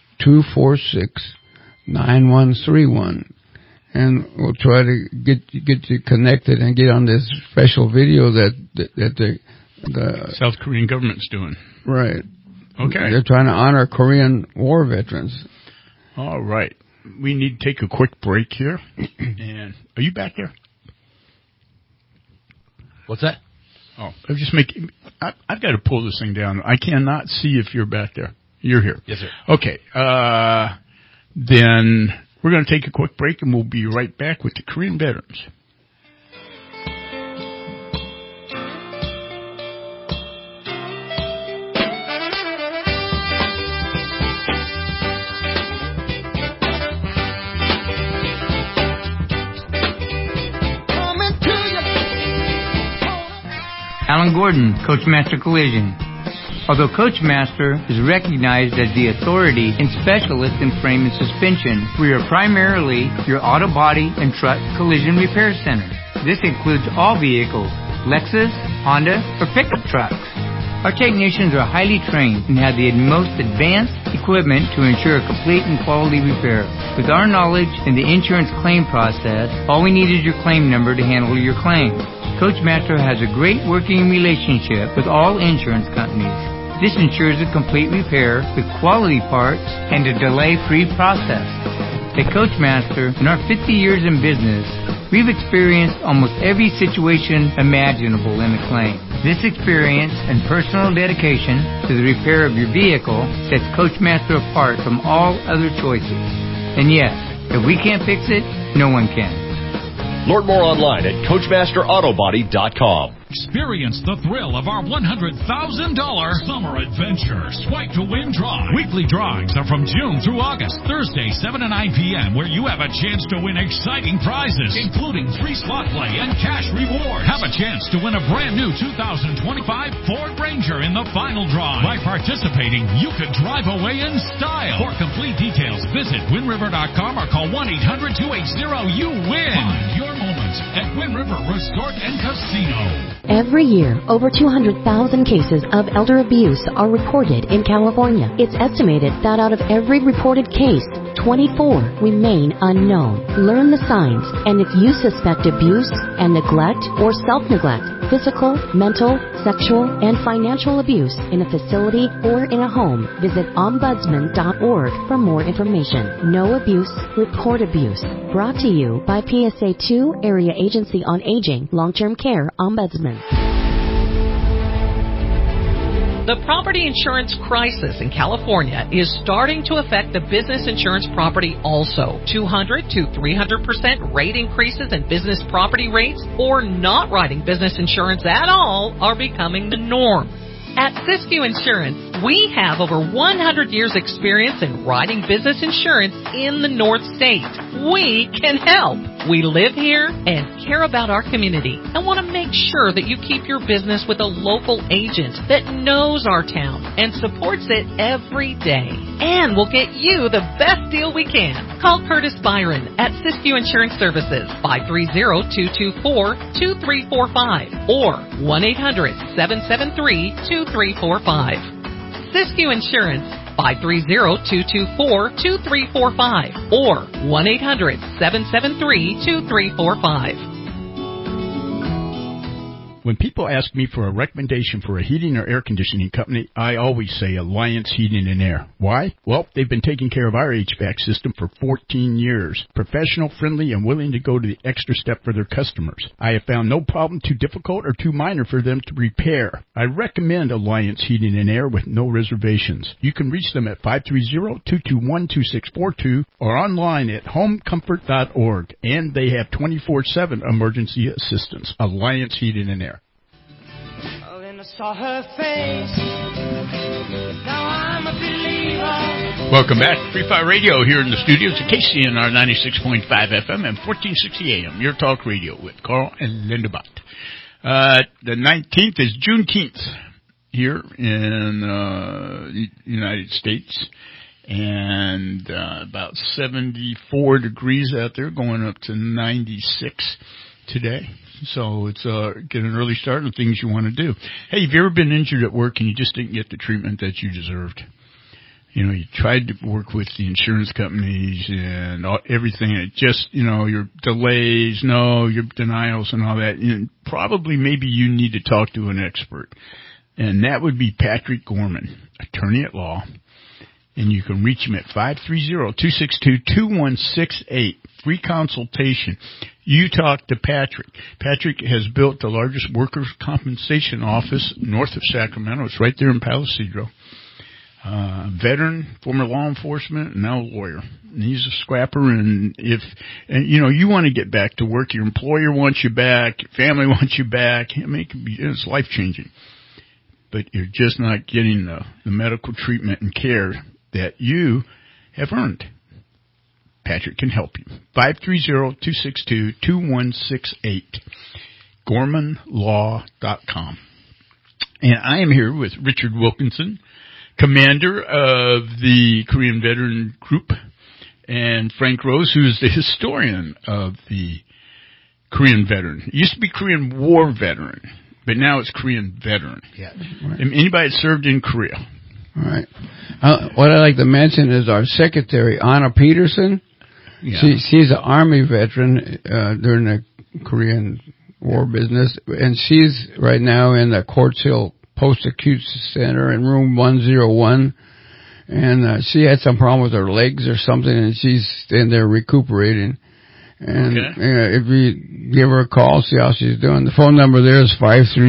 And we'll try to get you connected and get on this special video that the South Korean government's doing. Right. Okay. They're trying to honor Korean War veterans. All right. We need to take a quick break here. And are you back there? What's that? Oh, I've got to pull this thing down. I cannot see if you're back there. You're here. Yes, sir. Okay. Then We're going to take a quick break, and we'll be right back with the Korean veterans. Alan Gordon, Coachmaster Collision. Although Coachmaster is recognized as the authority and specialist in frame and suspension, we are primarily your auto body and truck collision repair center. This includes all vehicles, Lexus, Honda, or pickup trucks. Our technicians are highly trained and have the most advanced equipment to ensure a complete and quality repair. With our knowledge in the insurance claim process, all we need is your claim number to handle your claim. Coachmaster has a great working relationship with all insurance companies. This ensures a complete repair with quality parts and a delay-free process. At Coachmaster, in our 50 years in business, we've experienced almost every situation imaginable in a claim. This experience and personal dedication to the repair of your vehicle sets Coachmaster apart from all other choices. And yes, if we can't fix it, no one can. Learn more online at CoachmasterAutobody.com. Experience the thrill of our $100,000 summer adventure Swipe to Win Drive. Weekly drawings are from June through August, Thursday, 7 to 9 p.m., where you have a chance to win exciting prizes, including free slot play and cash rewards. Have a chance to win a brand new 2025 Ford Ranger in the final draw. By participating, you could drive away in style. For complete details, visit WinRiver.com or call 1-800-280-YOU-WIN. Find your moments at Wind River Resort and Casino. Every year, over 200,000 cases of elder abuse are reported in California. It's estimated that out of every reported case, 24 remain unknown. Learn the signs, and if you suspect abuse and neglect or self-neglect, physical, mental, sexual, and financial abuse in a facility or in a home, visit ombudsman.org for more information. Know abuse, report abuse. Brought to you by PSA 2 Area Agency on Aging, Long-Term Care Ombudsman. The property insurance crisis in California is starting to affect the business insurance property also. 200 to 300% rate increases in business property rates or not writing business insurance at all are becoming the norm. At Siskiyou Insurance, we have over 100 years experience in writing business insurance in the North State. We can help. We live here and care about our community and want to make sure that you keep your business with a local agent that knows our town and supports it every day. And we'll get you the best deal we can. Call Curtis Byron at Siskiyou Insurance Services, 530-224-2345 or 1-800-773-2345. Siskiyou Insurance, 530-224-2345 or 1-800-773-2345. When people ask me for a recommendation for a heating or air conditioning company, I always say Alliance Heating and Air. Why? Well, they've been taking care of our HVAC system for 14 years. Professional, friendly, and willing to go to the extra step for their customers. I have found no problem too difficult or too minor for them to repair. I recommend Alliance Heating and Air with no reservations. You can reach them at 530-221-2642 or online at homecomfort.org. And they have 24/7 emergency assistance. Alliance Heating and Air. Saw her face. Now I'm a believer. Welcome back to Free Fire Radio here in the studios at KCNR 96.5 FM and 1460 AM. Your talk radio with Carl and Linda Bott. The 19th is Juneteenth here in the United States. And about 74 degrees out there, going up to 96 today. So it's get an early start on things you want to do. Hey, have you ever been injured at work and you just didn't get the treatment that you deserved? You know, you tried to work with the insurance companies and everything. It just, your delays, your denials and all that. And probably maybe you need to talk to an expert. And that would be Patrick Gorman, attorney at law. And you can reach him at 530-262-2168. Free consultation. You talk to Patrick. Patrick has built the largest workers' compensation office north of Sacramento. It's right there in Palisadro. veteran, former law enforcement, and now a lawyer. And he's a scrapper, and you want to get back to work, your employer wants you back, your family wants you back. I mean, it's life-changing. But you're just not getting the medical treatment and care that you have earned. Patrick can help you. 530-262-2168. GormanLaw.com. And I am here with Richard Wilkinson, commander of the Korean Veteran Group, and Frank Rose, who is the historian of the Korean Veteran. It used to be Korean War Veteran, but now it's Korean Veteran. Yeah. Right. Anybody that served in Korea. All right. What I'd like to mention is our secretary, Anna Peterson. Yeah. She's an Army veteran during the Korean War business, and she's right now in the Quartz Hill Post-Acute Center in room 101. And she had some problem with her legs or something, and she's in there recuperating. And if you give her a call, see how she's doing. The phone number there is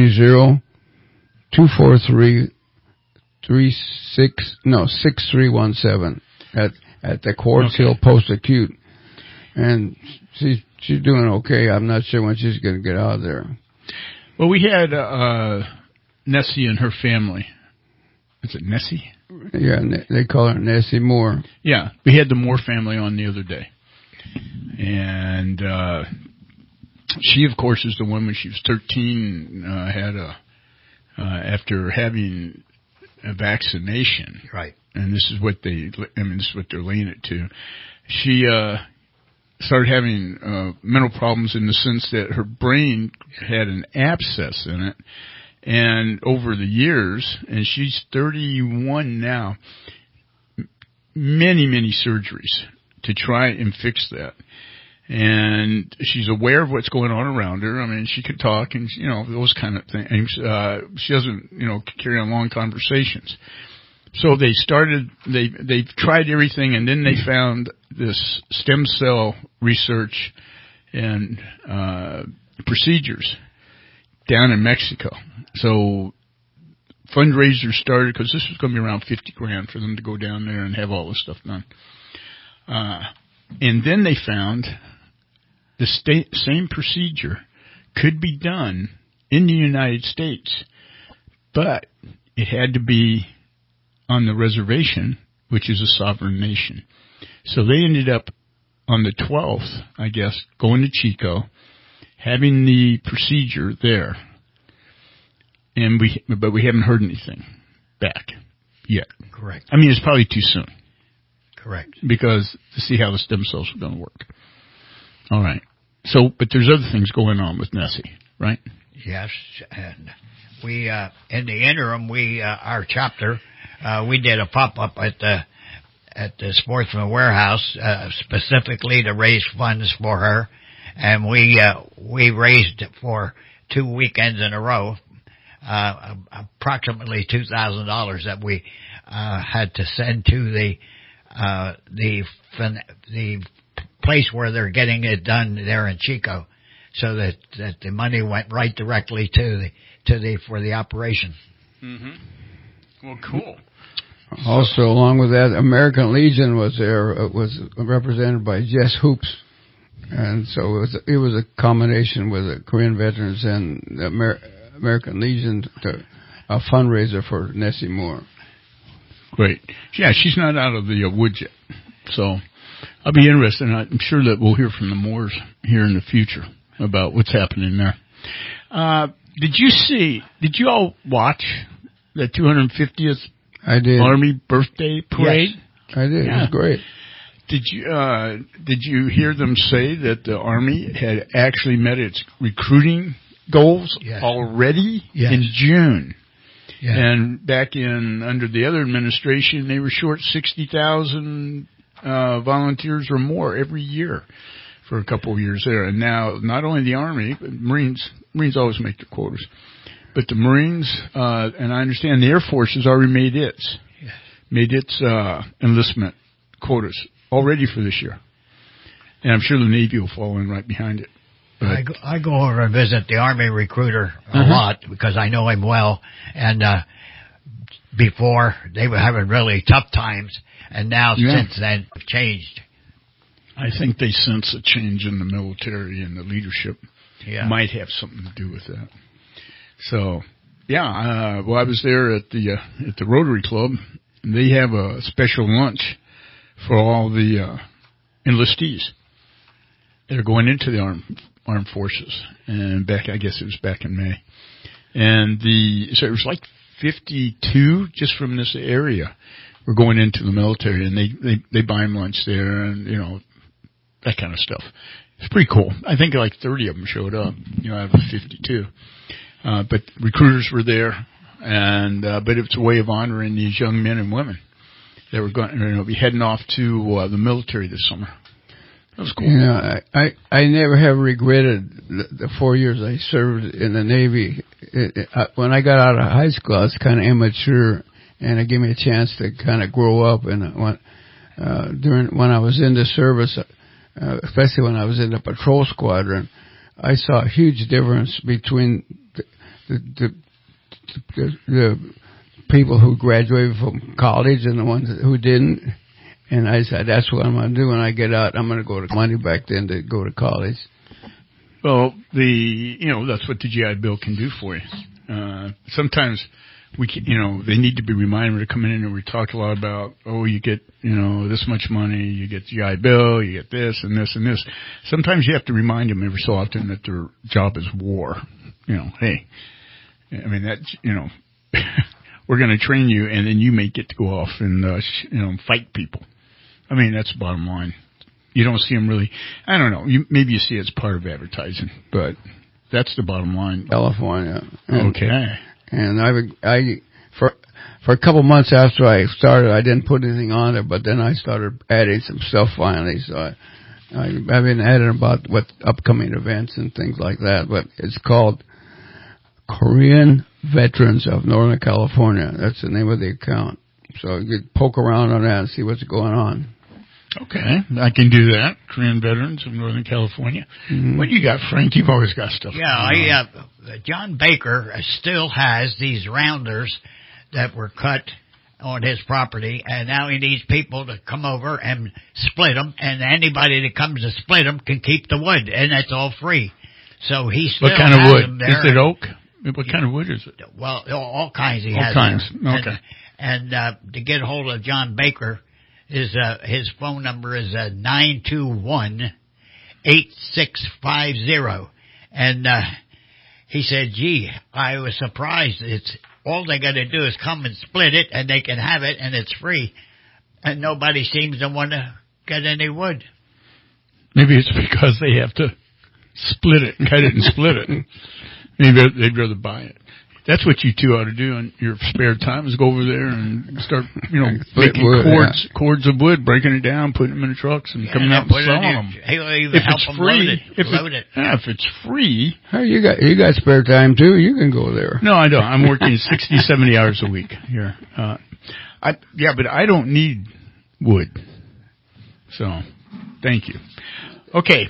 530-243-6317 at the Quartz Hill Post-Acute. And she's doing okay. I'm not sure when she's going to get out of there. Well, we had Nessie and her family. Is it Nessie? Yeah, they call her Nessie Moore. Yeah, we had the Moore family on the other day. And she, of course, is the one when she was 13, had after having a vaccination. Right. And this is what they're laying it to. She started having mental problems in the sense that her brain had an abscess in it. And over the years, and she's 31 now, many, many surgeries to try and fix that. And she's aware of what's going on around her. I mean, she could talk and, those kind of things. She doesn't, carry on long conversations. So they tried everything, and then they found this stem cell research and procedures down in Mexico. So fundraisers started, because this was going to be around $50,000 for them to go down there and have all this stuff done. And then they found the same procedure could be done in the United States, but it had to be on the reservation, which is a sovereign nation. So they ended up on the 12th, I guess, going to Chico, having the procedure there. But we haven't heard anything back yet. Correct. I mean, it's probably too soon. Correct. Because to see how the stem cells are going to work. All right. So, but there's other things going on with Nessie, right? Yes, and we in the interim, our chapter, we did a pop-up at the Sportsman Warehouse specifically to raise funds for her, and we raised for 2 weekends in a row approximately $2,000 that we had to send to the place where they're getting it done there in Chico, so that the money went right directly for the operation. Mm-hmm. Well, cool. Also, along with that, American Legion was there. It was represented by Jess Hoops, and so it was a combination with the Korean veterans and the American Legion, a fundraiser for Nessie Moore. Great. Yeah, she's not out of the woods yet, so I'll be interested. I'm sure that we'll hear from the Moores here in the future about what's happening there. Did you all watch the 250th Army birthday parade? Yes, I did. Yeah. It was great. Did you hear them say that the Army had actually met its recruiting goals already in June? Yeah. And back under the other administration, they were short 60,000 volunteers or more every year for a couple of years there. And now, not only the Army, but Marines always make their quotas, but the Marines, and I understand the Air Force has already made its enlistment quotas already for this year. And I'm sure the Navy will fall in right behind it. I go over and visit the Army recruiter a lot because I know him well, and before. They were having really tough times, and now since then it's changed. I think they sense a change in the military and the leadership. Yeah. Might have something to do with that. So, I was there at the Rotary Club, and they have a special lunch for all the enlistees. They're going into the armed forces, and I guess it was back in May. And so it was like 52 just from this area were going into the military, and they buy them lunch there, and that kind of stuff. It's pretty cool. I think like 30 of them showed up, out of the 52. But recruiters were there, and but it's a way of honoring these young men and women that were going to be heading off to the military this summer. That was cool. I never have regretted the 4 years I served in the Navy. When I got out of high school, I was kind of immature, and it gave me a chance to kind of grow up. And when I was in the service, especially when I was in the patrol squadron, I saw a huge difference between the people who graduated from college and the ones who didn't. And I said, that's what I'm going to do when I get out. I'm going to go to money back then to go to college. Well, that's what the GI Bill can do for you. Sometimes they need to be reminded to come in, and we talk a lot about, you get, this much money, you get the GI Bill, you get this and this and this. Sometimes you have to remind them every so often that their job is war. Hey, I mean, we're going to train you, and then you may get to go off and, fight people. I mean, that's the bottom line. You don't see them really, I don't know, maybe you see it as part of advertising, but that's the bottom line. California. Okay. And for a couple months after I started, I didn't put anything on it, but then I started adding some stuff finally. So I've been adding about what upcoming events and things like that. But it's called Korean Veterans of Northern California. That's the name of the account. So you could poke around on that and see what's going on. Okay, I can do that. Korean Veterans of Northern California. Mm-hmm. What you got, Frank? You've always got stuff. Yeah, John Baker still has these rounders that were cut on his property, and now he needs people to come over and split them, and anybody that comes to split them can keep the wood, and that's all free. So he still has them there. What kind of wood? Is it oak? What kind of wood is it? Well, all kinds he has. All kinds, okay. And to get a hold of John Baker, his phone number is 921-8650. And he said, gee, I was surprised. It's all they got to do is come and split it, and they can have it, and it's free. And nobody seems to want to get any wood. Maybe it's because they have to split it, cut it and split it. Maybe they'd rather buy it. That's what you two ought to do in your spare time, is go over there and start, making wood, cords of wood, breaking it down, putting them in the trucks, and coming out and selling them. He'll even help them load it. If it's free. Hey, you got spare time too. You can go there. No, I don't. I'm working 60, 70 hours a week here. But I don't need wood. So, thank you. Okay.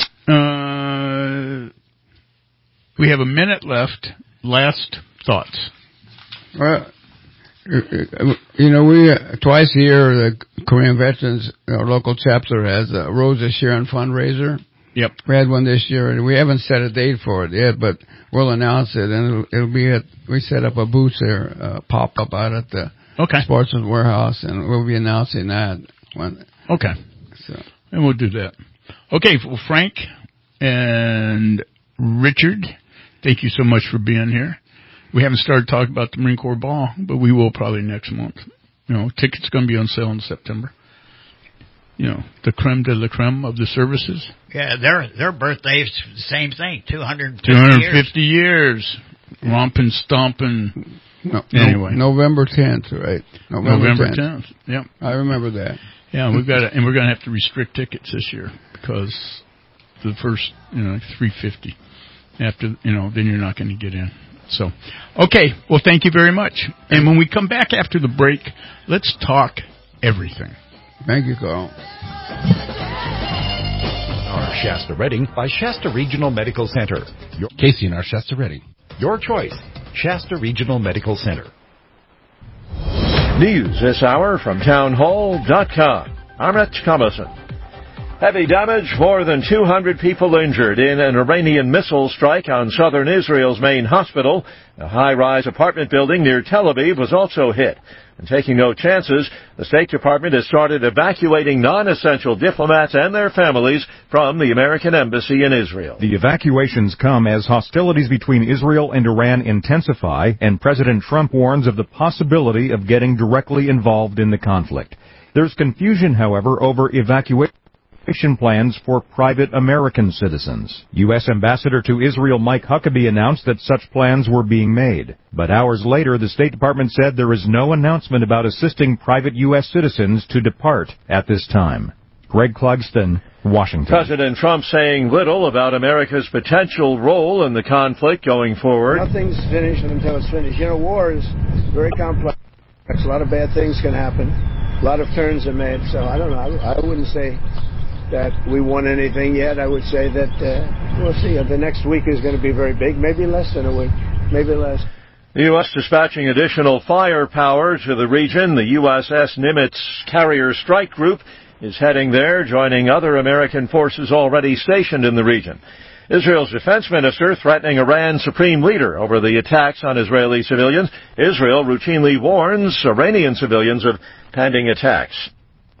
We have a minute left. Last thoughts. Well, we twice a year the Korean Veterans, our local chapter, has a Rose of Sharon fundraiser. Yep. We had one this year, and we haven't set a date for it yet, but we'll announce it, and it'll be we set up a booth there, pop up out at the Sportsman's Warehouse, and we'll be announcing that when. Okay. So. And we'll do that. Okay, well, Frank and Richard, thank you so much for being here. We haven't started talking about the Marine Corps Ball, but we will probably next month. Tickets going to be on sale in September. The creme de la creme of the services. Yeah, their birthday's the same thing, 250 years. Romping, stomping. Anyway. November 10th, right? November 10th. Yep. I remember that. Yeah, we're going to have to restrict tickets this year because the first, 350. After, then you're not going to get in. So, okay. Well, thank you very much. And when we come back after the break, let's talk everything. Thank you, Carl. Our Shasta Redding by Shasta Regional Medical Center. Casey and our Shasta Redding. Your choice, Shasta Regional Medical Center. News this hour from townhall.com. I'm Rich Thomason. Heavy damage, more than 200 people injured in an Iranian missile strike on southern Israel's main hospital. A high-rise apartment building near Tel Aviv was also hit. And taking no chances, the State Department has started evacuating non-essential diplomats and their families from the American embassy in Israel. The evacuations come as hostilities between Israel and Iran intensify, and President Trump warns of the possibility of getting directly involved in the conflict. There's confusion, however, over evacuation plans for private American citizens. U.S. Ambassador to Israel Mike Huckabee announced that such plans were being made. But hours later, the State Department said there is no announcement about assisting private U.S. citizens to depart at this time. Greg Clugston, Washington. President Trump saying little about America's potential role in the conflict going forward. Nothing's finished until it's finished. You know, war is very complex. A lot of bad things can happen. A lot of turns are made. So I don't know. I wouldn't say that we won anything yet. I would say that we'll see. The next week is going to be very big, maybe less than a week, maybe less. The U.S. dispatching additional firepower to the region. The USS Nimitz Carrier Strike Group is heading there, joining other American forces already stationed in the region. Israel's defense minister threatening Iran's supreme leader over the attacks on Israeli civilians. Israel routinely warns Iranian civilians of pending attacks.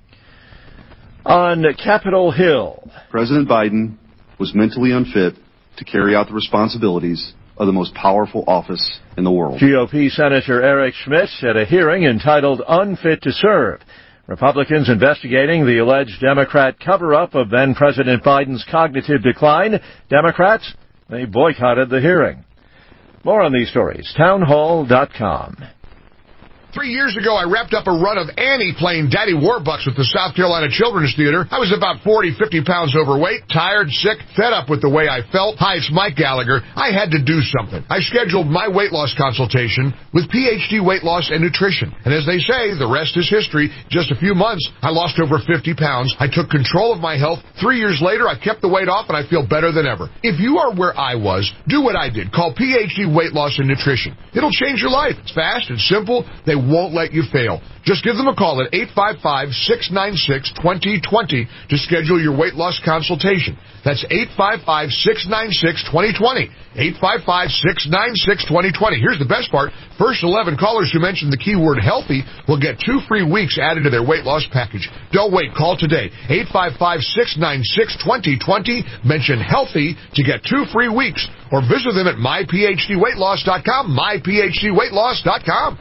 On Capitol Hill, President Biden was mentally unfit to carry out the responsibilities of the most powerful office in the world. GOP Senator Eric Schmidt at a hearing entitled Unfit to Serve. Republicans investigating the alleged Democrat cover-up of then-President Biden's cognitive decline. Democrats, they boycotted the hearing. More on these stories, townhall.com. 3 years ago, I wrapped up a run of Annie playing Daddy Warbucks with the South Carolina Children's Theater. I was about 50 pounds overweight, tired, sick, fed up with the way I felt. Hi, it's Mike Gallagher. I had to do something. I scheduled my weight loss consultation with PhD Weight Loss and Nutrition. And as they say, the rest is history. Just a few months, I lost over 50 pounds. I took control of my health. 3 years later, I've kept the weight off and I feel better than ever. If you are where I was, do what I did. Call PhD Weight Loss and Nutrition. It'll change your life. It's fast, it's simple. They won't let you fail. Just give them a call at 855-696-2020 to schedule your weight loss consultation. That's 855-696-2020. 855-696-2020. Here's the best part. First 11 callers who mention the keyword healthy will get 2 free weeks added to their weight loss package. Don't wait. Call today. 855-696-2020. Mention healthy to get 2 free weeks. Or visit them at myphdweightloss.com. myphdweightloss.com.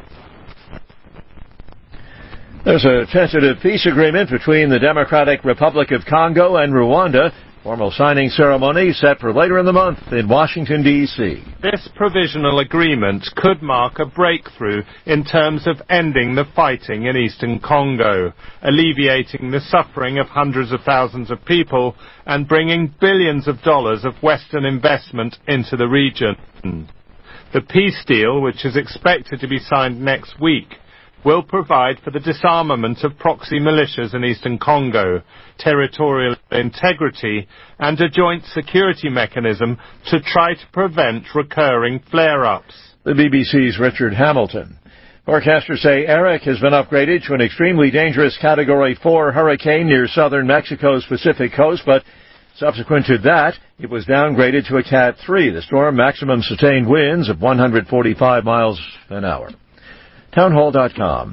There's a tentative peace agreement between the Democratic Republic of Congo and Rwanda. Formal signing ceremony set for later in the month in Washington, D.C. This provisional agreement could mark a breakthrough in terms of ending the fighting in eastern Congo, alleviating the suffering of hundreds of thousands of people, and bringing billions of dollars of Western investment into the region. The peace deal, which is expected to be signed next week, will provide for the disarmament of proxy militias in eastern Congo, territorial integrity, and a joint security mechanism to try to prevent recurring flare-ups. The BBC's Richard Hamilton. Forecasters say Eric has been upgraded to an extremely dangerous Category 4 hurricane near southern Mexico's Pacific coast, but subsequent to that, it was downgraded to a Cat 3. The storm maximum sustained winds of 145 miles an hour. Townhall.com.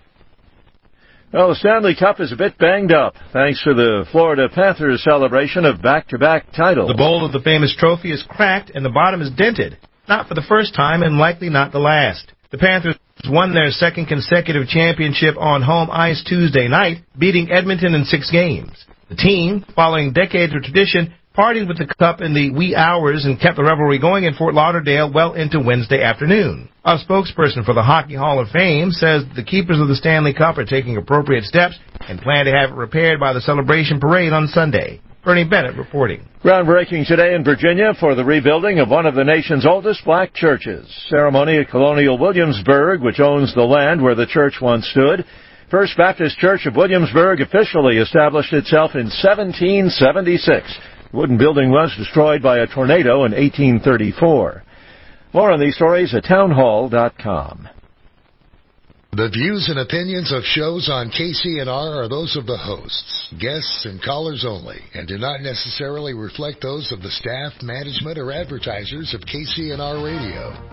Well, the Stanley Cup is a bit banged up, thanks to the Florida Panthers' celebration of back-to-back titles. The bowl of the famous trophy is cracked and the bottom is dented. Not for the first time and likely not the last. The Panthers won their second consecutive championship on home ice Tuesday night, beating Edmonton in 6 games. The team, following decades of tradition, partied with the cup in the wee hours and kept the revelry going in Fort Lauderdale well into Wednesday afternoon. A spokesperson for the Hockey Hall of Fame says the keepers of the Stanley Cup are taking appropriate steps and plan to have it repaired by the celebration parade on Sunday. Bernie Bennett reporting. Groundbreaking today in Virginia for the rebuilding of one of the nation's oldest black churches. Ceremony at Colonial Williamsburg, which owns the land where the church once stood. First Baptist Church of Williamsburg officially established itself in 1776. The wooden building was destroyed by a tornado in 1834. More on these stories at townhall.com. The views and opinions of shows on KCNR are those of the hosts, guests, and callers only, and do not necessarily reflect those of the staff, management, or advertisers of KCNR Radio.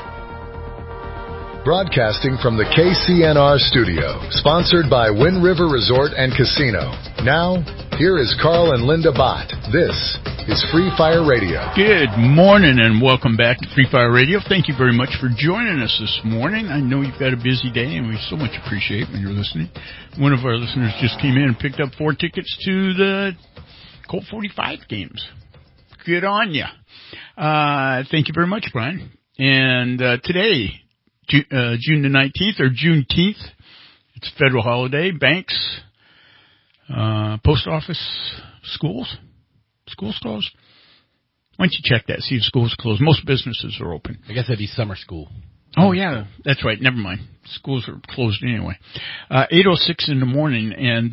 Broadcasting from the KCNR studio, sponsored by Wind River Resort and Casino. Now, here is Carl and Linda Bott. This is Free Fire Radio. Good morning and welcome back to Free Fire Radio. Thank you very much for joining us this morning. I know you've got a busy day and we so much appreciate when you're listening. One of our listeners just came in and picked up 4 tickets to the Colt 45 games. Good on ya. Thank you very much, Brian. And today, June the 19th or Juneteenth, it's a federal holiday. Banks, post office, schools closed. Why don't you check that, see if schools are closed. Most businesses are open. I guess that'd be summer school. Oh, yeah, that's right. Never mind. Schools are closed anyway. 8:06 in the morning, and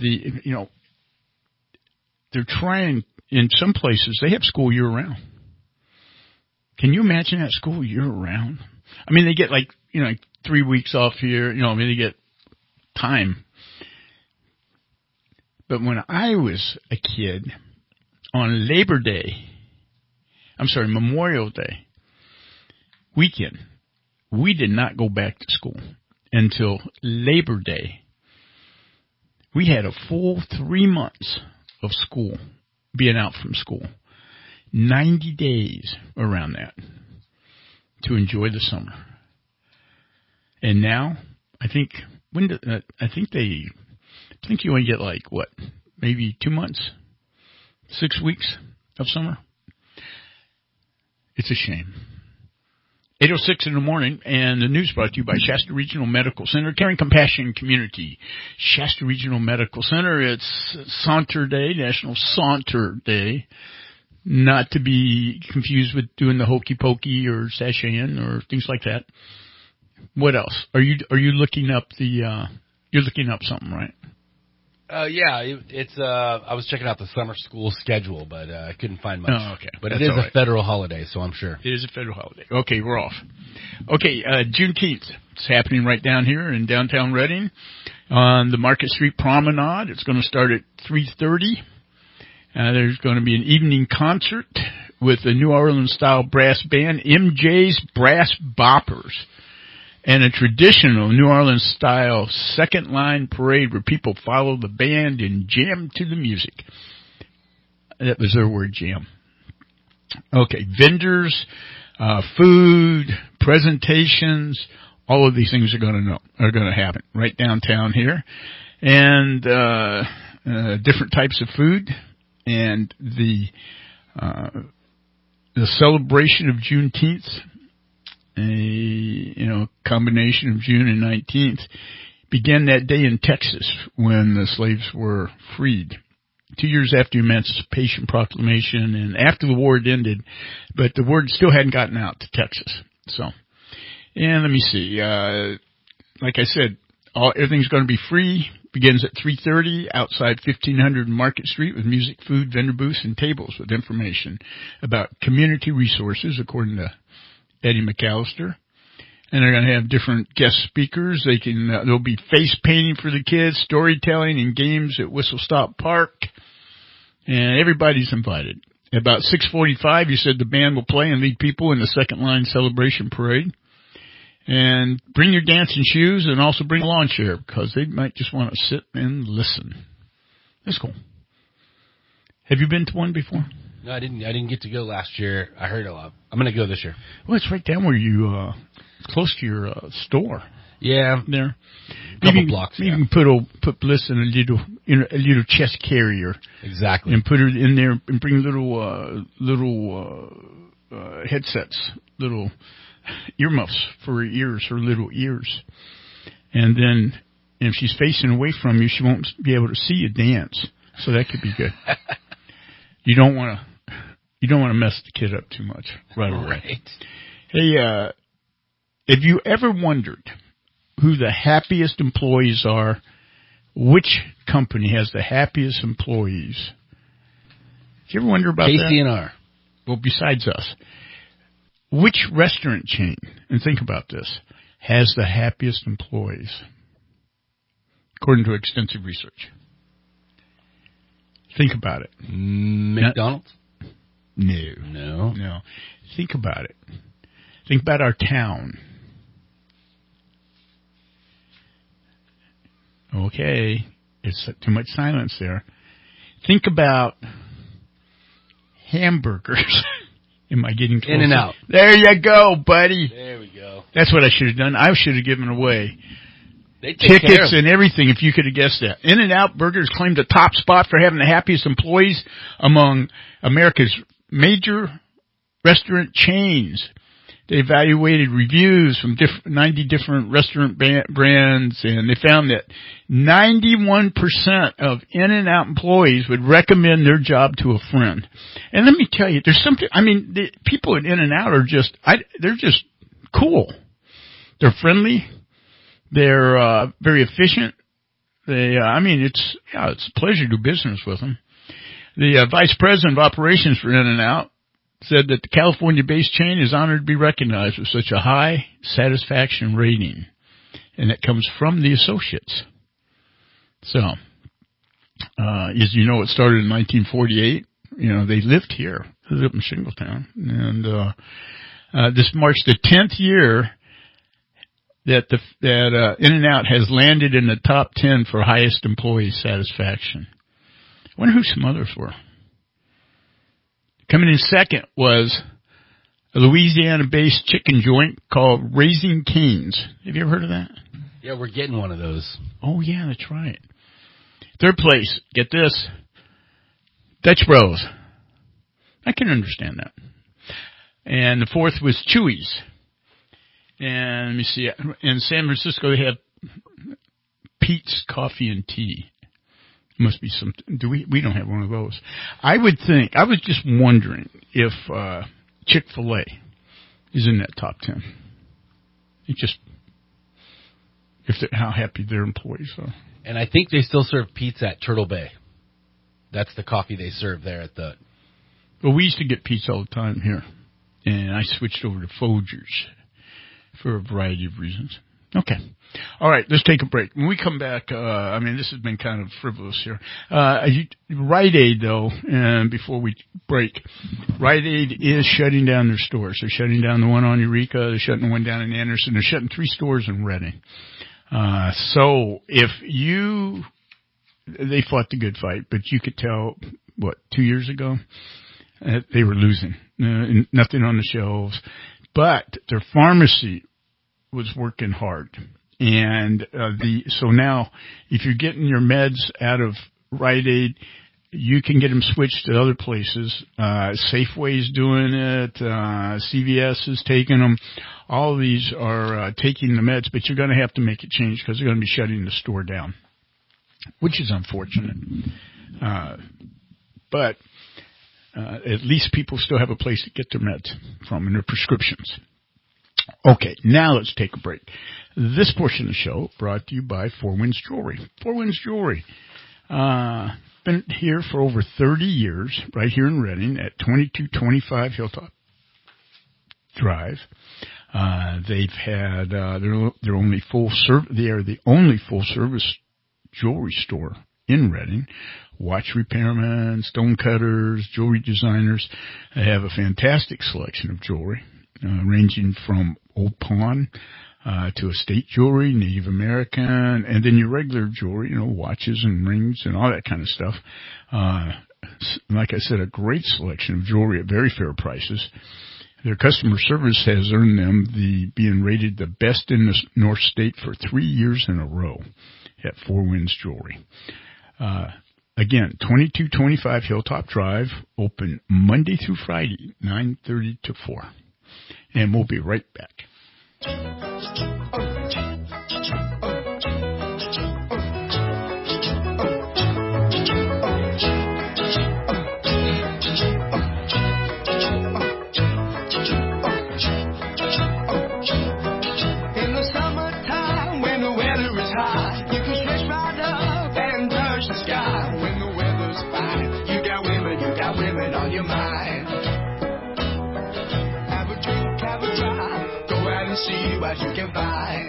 they're trying, in some places, they have school year-round. Can you imagine that school year-round? I mean, they get like 3 weeks off here. They get time. But when I was a kid, on Memorial Day weekend, we did not go back to school until Labor Day. We had a full 3 months of school, being out from school. 90 days around that to enjoy the summer. And now, I think you only get maybe 2 months, 6 weeks of summer. It's a shame. 8:06 in the morning, and the news brought to you by Shasta Regional Medical Center, Caring Compassion Community. Shasta Regional Medical Center, it's Saunter Day, National Saunter Day. Not to be confused with doing the hokey pokey or sashaying or things like that. What else? Are you looking up you're looking up something, right? Yeah, it's I was checking out the summer school schedule, but I couldn't find much. Oh, okay. But That's it is right. A federal holiday, so I'm sure. It is a federal holiday. Okay, we're off. Okay, Juneteenth. It's happening right down here in downtown Reading on the Market Street Promenade. It's going to start at 3:30. There's going to be an evening concert with the New Orleans-style brass band, MJ's Brass Boppers, and a traditional New Orleans-style second-line parade where people follow the band and jam to the music. That was their word, jam. Okay, vendors, food, presentations, all of these things are going to happen right downtown here, and different types of food. And the celebration of Juneteenth, a combination of June and 19th, began that day in Texas when the slaves were freed. 2 years after the Emancipation Proclamation and after the war had ended, but the word still hadn't gotten out to Texas. So, and let me see. Like I said, everything's going to be free. Begins at 3:30 outside 1500 Market Street with music, food, vendor booths, and tables with information about community resources, according to Eddie McAllister. And they're going to have different guest speakers. There'll be face painting for the kids, storytelling, and games at Whistle Stop Park. And everybody's invited. About 6:45, you said the band will play and lead people in the second line celebration parade. And bring your dancing shoes and also bring a lawn chair because they might just want to sit and listen. That's cool. Have you been to one before? No, I didn't get to go last year. I heard a lot. I'm going to go this year. Well, it's right down where you, close to your store. Yeah. There. Couple blocks. Maybe you can put Bliss in a little chest carrier. Exactly. And put her in there and bring little headsets, little earmuffs for her ears, her little ears. And then if she's facing away from you, she won't be able to see you dance. So that could be good. You don't want to mess the kid up too much right away. Right. Hey, have you ever wondered who the happiest employees are? Which company has the happiest employees? Did you ever wonder about that? KCNR. Well, besides us. Which restaurant chain, and think about this, has the happiest employees, according to extensive research. Think about it. McDonald's? No. Think about it. Think about our town. Okay, it's too much silence there. Think about hamburgers. Am I getting close? In-N-Out. There you go, buddy. There we go. That's what I should have done. I should have given away They take care tickets of and everything if you could have guessed that. In-N-Out Burgers claimed the top spot for having the happiest employees among America's major restaurant chains. They evaluated reviews from 90 different restaurant brands, and they found that 91% of In-N-Out employees would recommend their job to a friend. And let me tell you, there's something, the people at In-N-Out are they're just cool. They're friendly. They're very efficient. It's a pleasure to do business with them. The vice president of operations for In-N-Out said that the California-based chain is honored to be recognized with such a high satisfaction rating, and it comes from the associates. So, as you know, it started in 1948. They lived here. They lived in Shingletown, and this marks the 10th year that In-N-Out has landed in the top 10 for highest employee satisfaction. I wonder who some others were. Coming in second was a Louisiana-based chicken joint called Raising Cane's. Have you ever heard of that? Yeah, we're getting one of those. Oh, yeah, that's right. Third place, get this, Dutch Bros. I can understand that. And the fourth was Chewy's. And let me see, in San Francisco they have Pete's Coffee and Tea. Must be some. We don't have one of those. I would think. I was just wondering if Chick-fil-A is in that top 10. How happy their employees are. And I think they still serve pizza at Turtle Bay. That's the coffee they serve there at the. Well, we used to get pizza all the time here, and I switched over to Folgers for a variety of reasons. Okay. All right, let's take a break. When we come back, this has been kind of frivolous here. Rite Aid, though, and before we break, Rite Aid is shutting down their stores. They're shutting down the one on Eureka. They're shutting one down in Anderson. They're shutting 3 stores in Redding. So they fought the good fight, but you could tell, 2 years ago, they were losing. Nothing on the shelves. But their pharmacy was working hard. And so now, if you're getting your meds out of Rite Aid, you can get them switched to other places. Safeway's doing it. CVS is taking them. All of these are taking the meds, but you're going to have to make a change because they're going to be shutting the store down, which is unfortunate. But at least people still have a place to get their meds from and their prescriptions. Okay, now let's take a break. This portion of the show brought to you by Four Winds Jewelry. Four Winds Jewelry. Been here for over 30 years, right here in Redding at 2225 Hilltop Drive. They've had, they're only they are the only full service jewelry store in Redding. Watch repairmen, stone cutters, jewelry designers. They have a fantastic selection of jewelry. Ranging from old pawn to estate jewelry, Native American, and then your regular jewelry, watches and rings and all that kind of stuff. Like I said, a great selection of jewelry at very fair prices. Their customer service has earned them being rated the best in the North State for 3 years in a row at Four Winds Jewelry. Again, 2225 Hilltop Drive, open Monday through Friday, 9:30 to 4. And we'll be right back. In the summertime, when the weather is hot, you can stretch right up and touch the sky. When the weather's fine, you got women on your mind. Have a drink, have a drive, go out and see what you can find.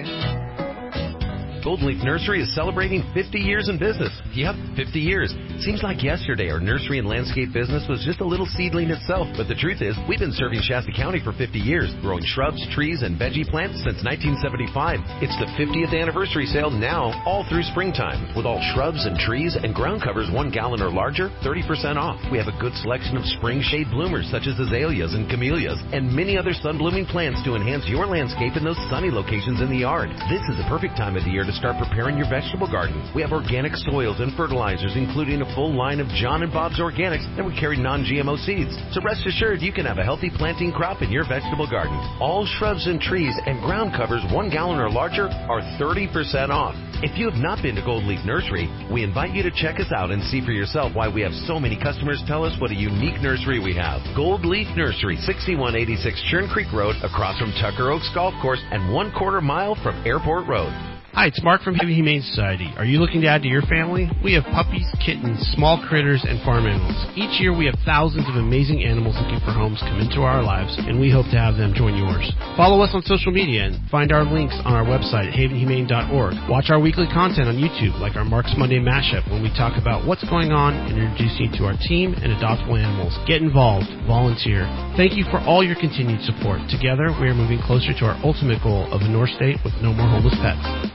Golden Leaf Nursery is celebrating 50 years in business. Yep, 50 years. Seems like yesterday our nursery and landscape business was just a little seedling itself. But the truth is, we've been serving Shasta County for 50 years, growing shrubs, trees, and veggie plants since 1975. It's the 50th anniversary sale now, all through springtime. With all shrubs and trees and ground covers 1 gallon or larger, 30% off. We have a good selection of spring shade bloomers such as azaleas and camellias, and many other sun-blooming plants to enhance your landscape in those sunny locations in the yard. This is the perfect time of the year to start preparing your vegetable garden. We have organic soils and fertilizers, including a full line of John and Bob's Organics, and we carry non-GMO seeds. So rest assured you can have a healthy planting crop in your vegetable garden. All shrubs and trees and ground covers 1 gallon or larger are 30% off. If you have not been to Gold Leaf Nursery, we invite you to check us out and see for yourself why we have so many customers tell us what a unique nursery we have. Gold Leaf Nursery, 6186 Churn Creek Road, across from Tucker Oaks Golf Course and 1/4 mile from Airport Road. Hi, it's Mark from Haven Humane Society. Are you looking to add to your family? We have puppies, kittens, small critters, and farm animals. Each year we have thousands of amazing animals looking for homes come into our lives, and we hope to have them join yours. Follow us on social media and find our links on our website at havenhumane.org. Watch our weekly content on YouTube, like our Mark's Monday Mashup, when we talk about what's going on and introduce you to our team and adoptable animals. Get involved. Volunteer. Thank you for all your continued support. Together, we are moving closer to our ultimate goal of a North State with no more homeless pets.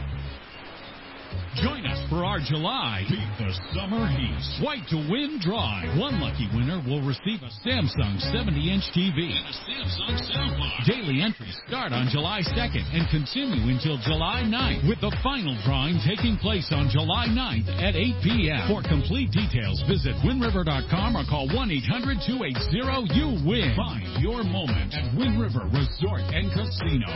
Join us for our July Beat the Summer Heat Swipe to Win Drive. One lucky winner will receive a Samsung 70-inch TV and a Samsung soundbar. Daily entries start on July 2nd and continue until July 9th, with the final drawing taking place on July 9th at 8 p.m. For complete details, visit WindRiver.com or call 1-800-280-YOU-WIN. Find your moment at Wind River Resort and Casino.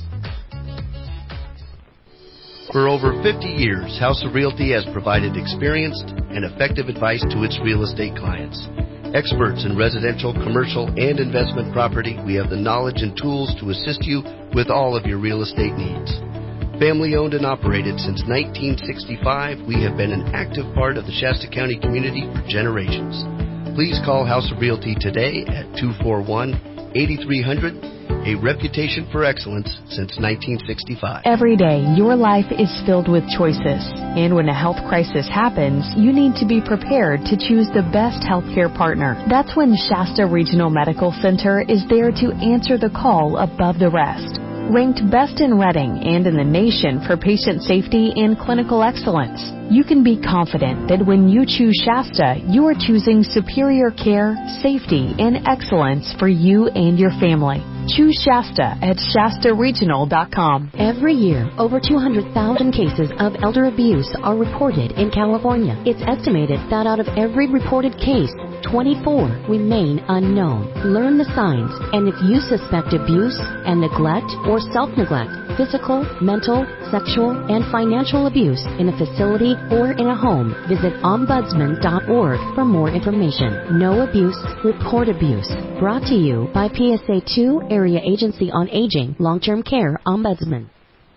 For over 50 years, House of Realty has provided experienced and effective advice to its real estate clients. Experts in residential, commercial, and investment property, we have the knowledge and tools to assist you with all of your real estate needs. Family owned and operated since 1965, we have been an active part of the Shasta County community for generations. Please call House of Realty today at 241-8300. A reputation for excellence since 1965. Every day, your life is filled with choices. And when a health crisis happens, you need to be prepared to choose the best healthcare partner. That's when Shasta Regional Medical Center is there to answer the call above the rest. Ranked best in Reading and in the nation for patient safety and clinical excellence, you can be confident that when you choose Shasta, you are choosing superior care, safety, and excellence for you and your family. Choose Shasta at ShastaRegional.com. Every year, over 200,000 cases of elder abuse are reported in California. It's estimated that out of every reported case, 24 remain unknown. Learn the signs, and if you suspect abuse and neglect or self-neglect, physical, mental, sexual, and financial abuse in a facility or in a home, visit ombudsman.org for more information. No abuse, report abuse. Brought to you by PSA 2 Area Agency on Aging, Long-Term Care Ombudsman.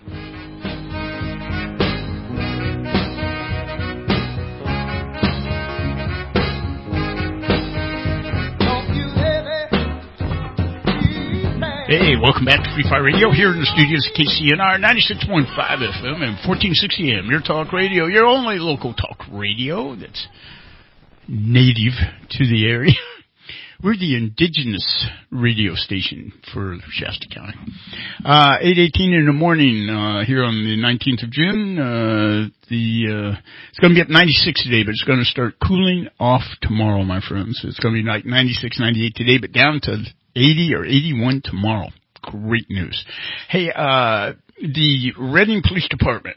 Hey, welcome back to Free Fire Radio here in the studios of KCNR 96.5 FM and 1460 AM. Your talk radio, your only local talk radio that's native to the area. We're the indigenous radio station for Shasta County. 8:18 in the morning here on the 19th of June. It's going to be at 96 today, but it's going to start cooling off tomorrow, my friends. It's going to be like 96, 98 today, but down to 80 or 81 tomorrow. Great news. Hey, the Reading Police Department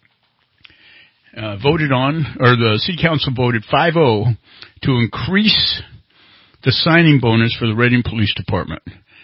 voted on, or the City Council voted 5-0 to increase the signing bonus for the Reading Police Department.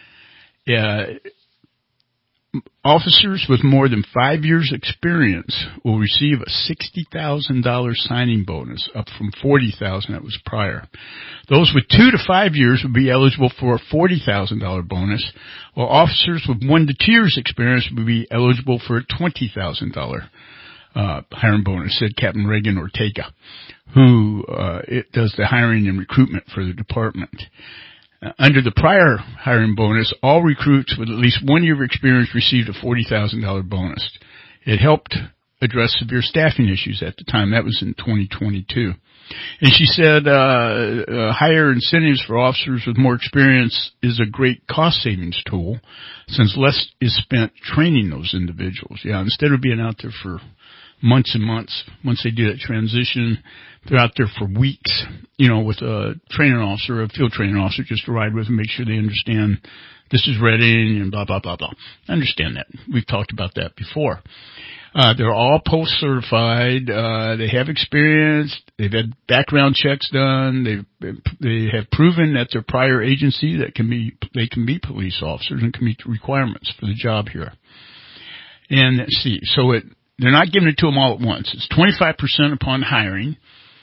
Officers with more than 5 years experience will receive a $60,000 signing bonus, up from $40,000 that was prior. Those with 2 to 5 years will be eligible for a $40,000 bonus, while officers with 1 to 2 years experience will be eligible for a $20,000 hiring bonus, said Captain Reagan Ortega, who does the hiring and recruitment for the department. Under the prior hiring bonus, all recruits with at least 1 year of experience received a $40,000 bonus. It helped address severe staffing issues at the time. That was in 2022. And she said higher incentives for officers with more experience is a great cost savings tool since less is spent training those individuals. Yeah, instead of being out there for months and months, once they do that transition, they're out there for weeks, with a training officer, a field training officer, just to ride with them, make sure they understand this is Reading and blah, blah, blah, blah. I understand that. We've talked about that before. They're all post-certified. They have experience. They've had background checks done. They have proven at their prior agency that they can be police officers and can meet the requirements for the job here. And they're not giving it to them all at once. It's 25% upon hiring,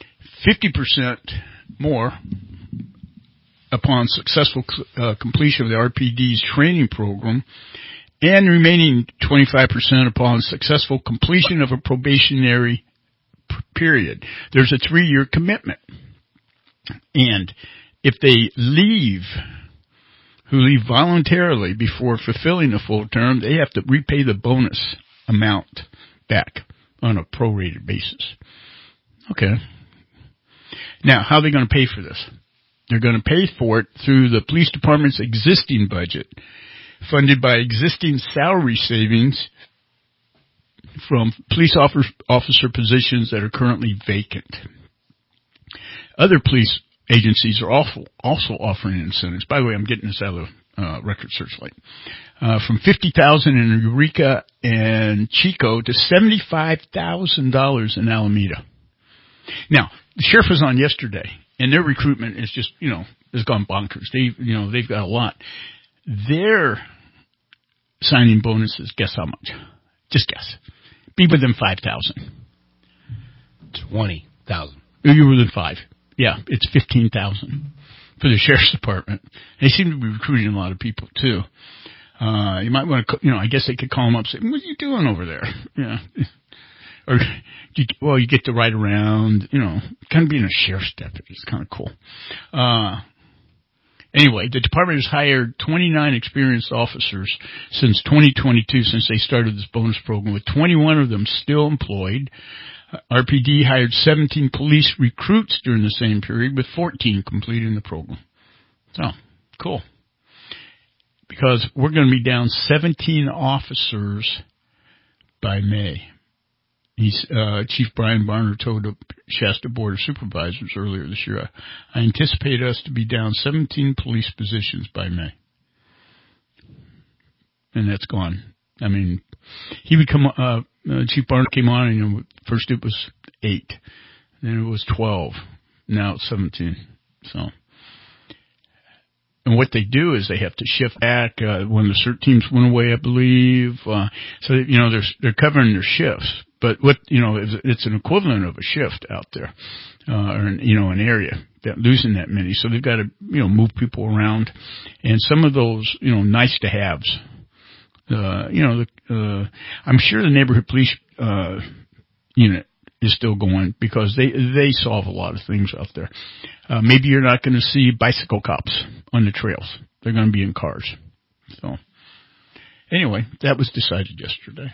50% more upon successful completion of the RPD's training program, and remaining 25% upon successful completion of a probationary period. There's a 3-year commitment. And if they leave voluntarily before fulfilling a full term, they have to repay the bonus amount back on a prorated basis. Okay. Now, how are they going to pay for this? They're going to pay for it through the police department's existing budget, funded by existing salary savings from police officer positions that are currently vacant. Other police agencies are also offering incentives. By the way, I'm getting this out of Record Searchlight. From $50,000 in Eureka and Chico to $75,000 in Alameda. Now, the sheriff was on yesterday, and their recruitment is just, has gone bonkers. They've got a lot. Their signing bonuses, guess how much? Just guess. Be within 5,000. 20,000. You're within 5. Yeah, it's 15,000 for the sheriff's department. They seem to be recruiting a lot of people too. You might want to, I guess they could call them up and say, "What are you doing over there?" Yeah. Or you get to ride around, kind of being a sheriff's deputy. It's kind of cool. Anyway, the department has hired 29 experienced officers since 2022, since they started this bonus program, with 21 of them still employed. RPD hired 17 police recruits during the same period, with 14 completing the program. So, cool. Because we're going to be down 17 officers by May. Chief Brian Barner told the Shasta Board of Supervisors earlier this year, I anticipate us to be down 17 police positions by May. And that's gone. I mean, Chief Barner came on, and first it was 8, then it was 12, now it's 17. So, and what they do is they have to shift back when the CERT teams went away, I believe. So they're covering their shifts. But it's an equivalent of a shift out there, or an area that losing that many. So they've got to, move people around, and some of those, nice to haves. I'm sure the neighborhood police unit is still going because they solve a lot of things out there. Maybe you're not going to see bicycle cops on the trails. They're going to be in cars. So anyway, that was decided yesterday.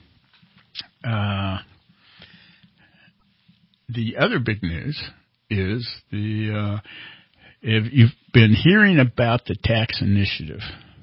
The other big news is if you've been hearing about the tax initiative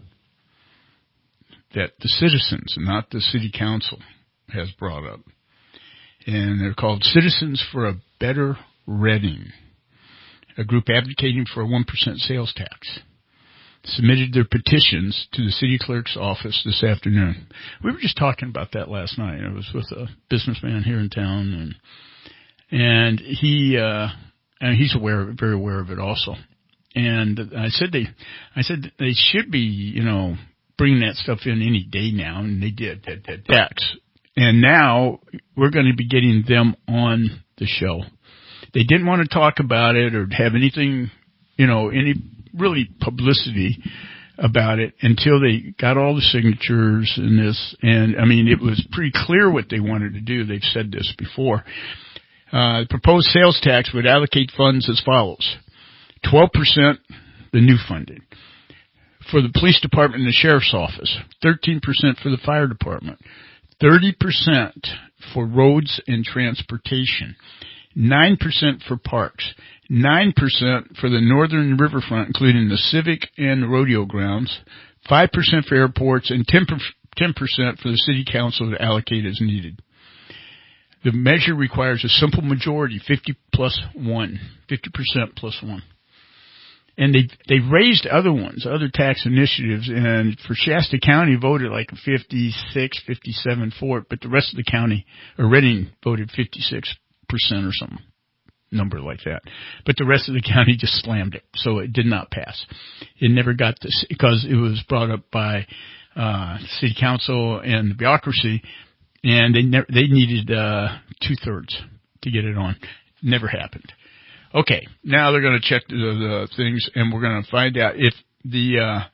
that the citizens, not the city council, has brought up. And they're called Citizens for a Better Reading, a group advocating for a 1% sales tax. Submitted their petitions to the city clerk's office this afternoon. We were just talking about that last night. I was with a businessman here in town, and he's very aware of it also. And I said they should be, bringing that stuff in any day now, and they did that tax. And now we're going to be getting them on the show. They didn't want to talk about it or have anything, any really publicity about it until they got all the signatures and this. And I mean, it was pretty clear what they wanted to do. They've said this before. The proposed sales tax would allocate funds as follows: 12% the new funding for the police department and the sheriff's office, 13% for the fire department, 30% for roads and transportation, 9% for parks, 9% for the northern riverfront, including the civic and rodeo grounds, 5% for airports, and 10% for the city council to allocate as needed. The measure requires a simple majority, 50% plus 1. And they raised other ones, other tax initiatives, and for Shasta County voted like 56, 57 for it, but the rest of the county, or Redding, voted 56% or some number like that. But the rest of the county just slammed it, so it did not pass. It never got this, because it was brought up by city council and the bureaucracy, and they needed 2/3 to get it on. Never happened. Okay, now they're going to check the things, and we're going to find out if they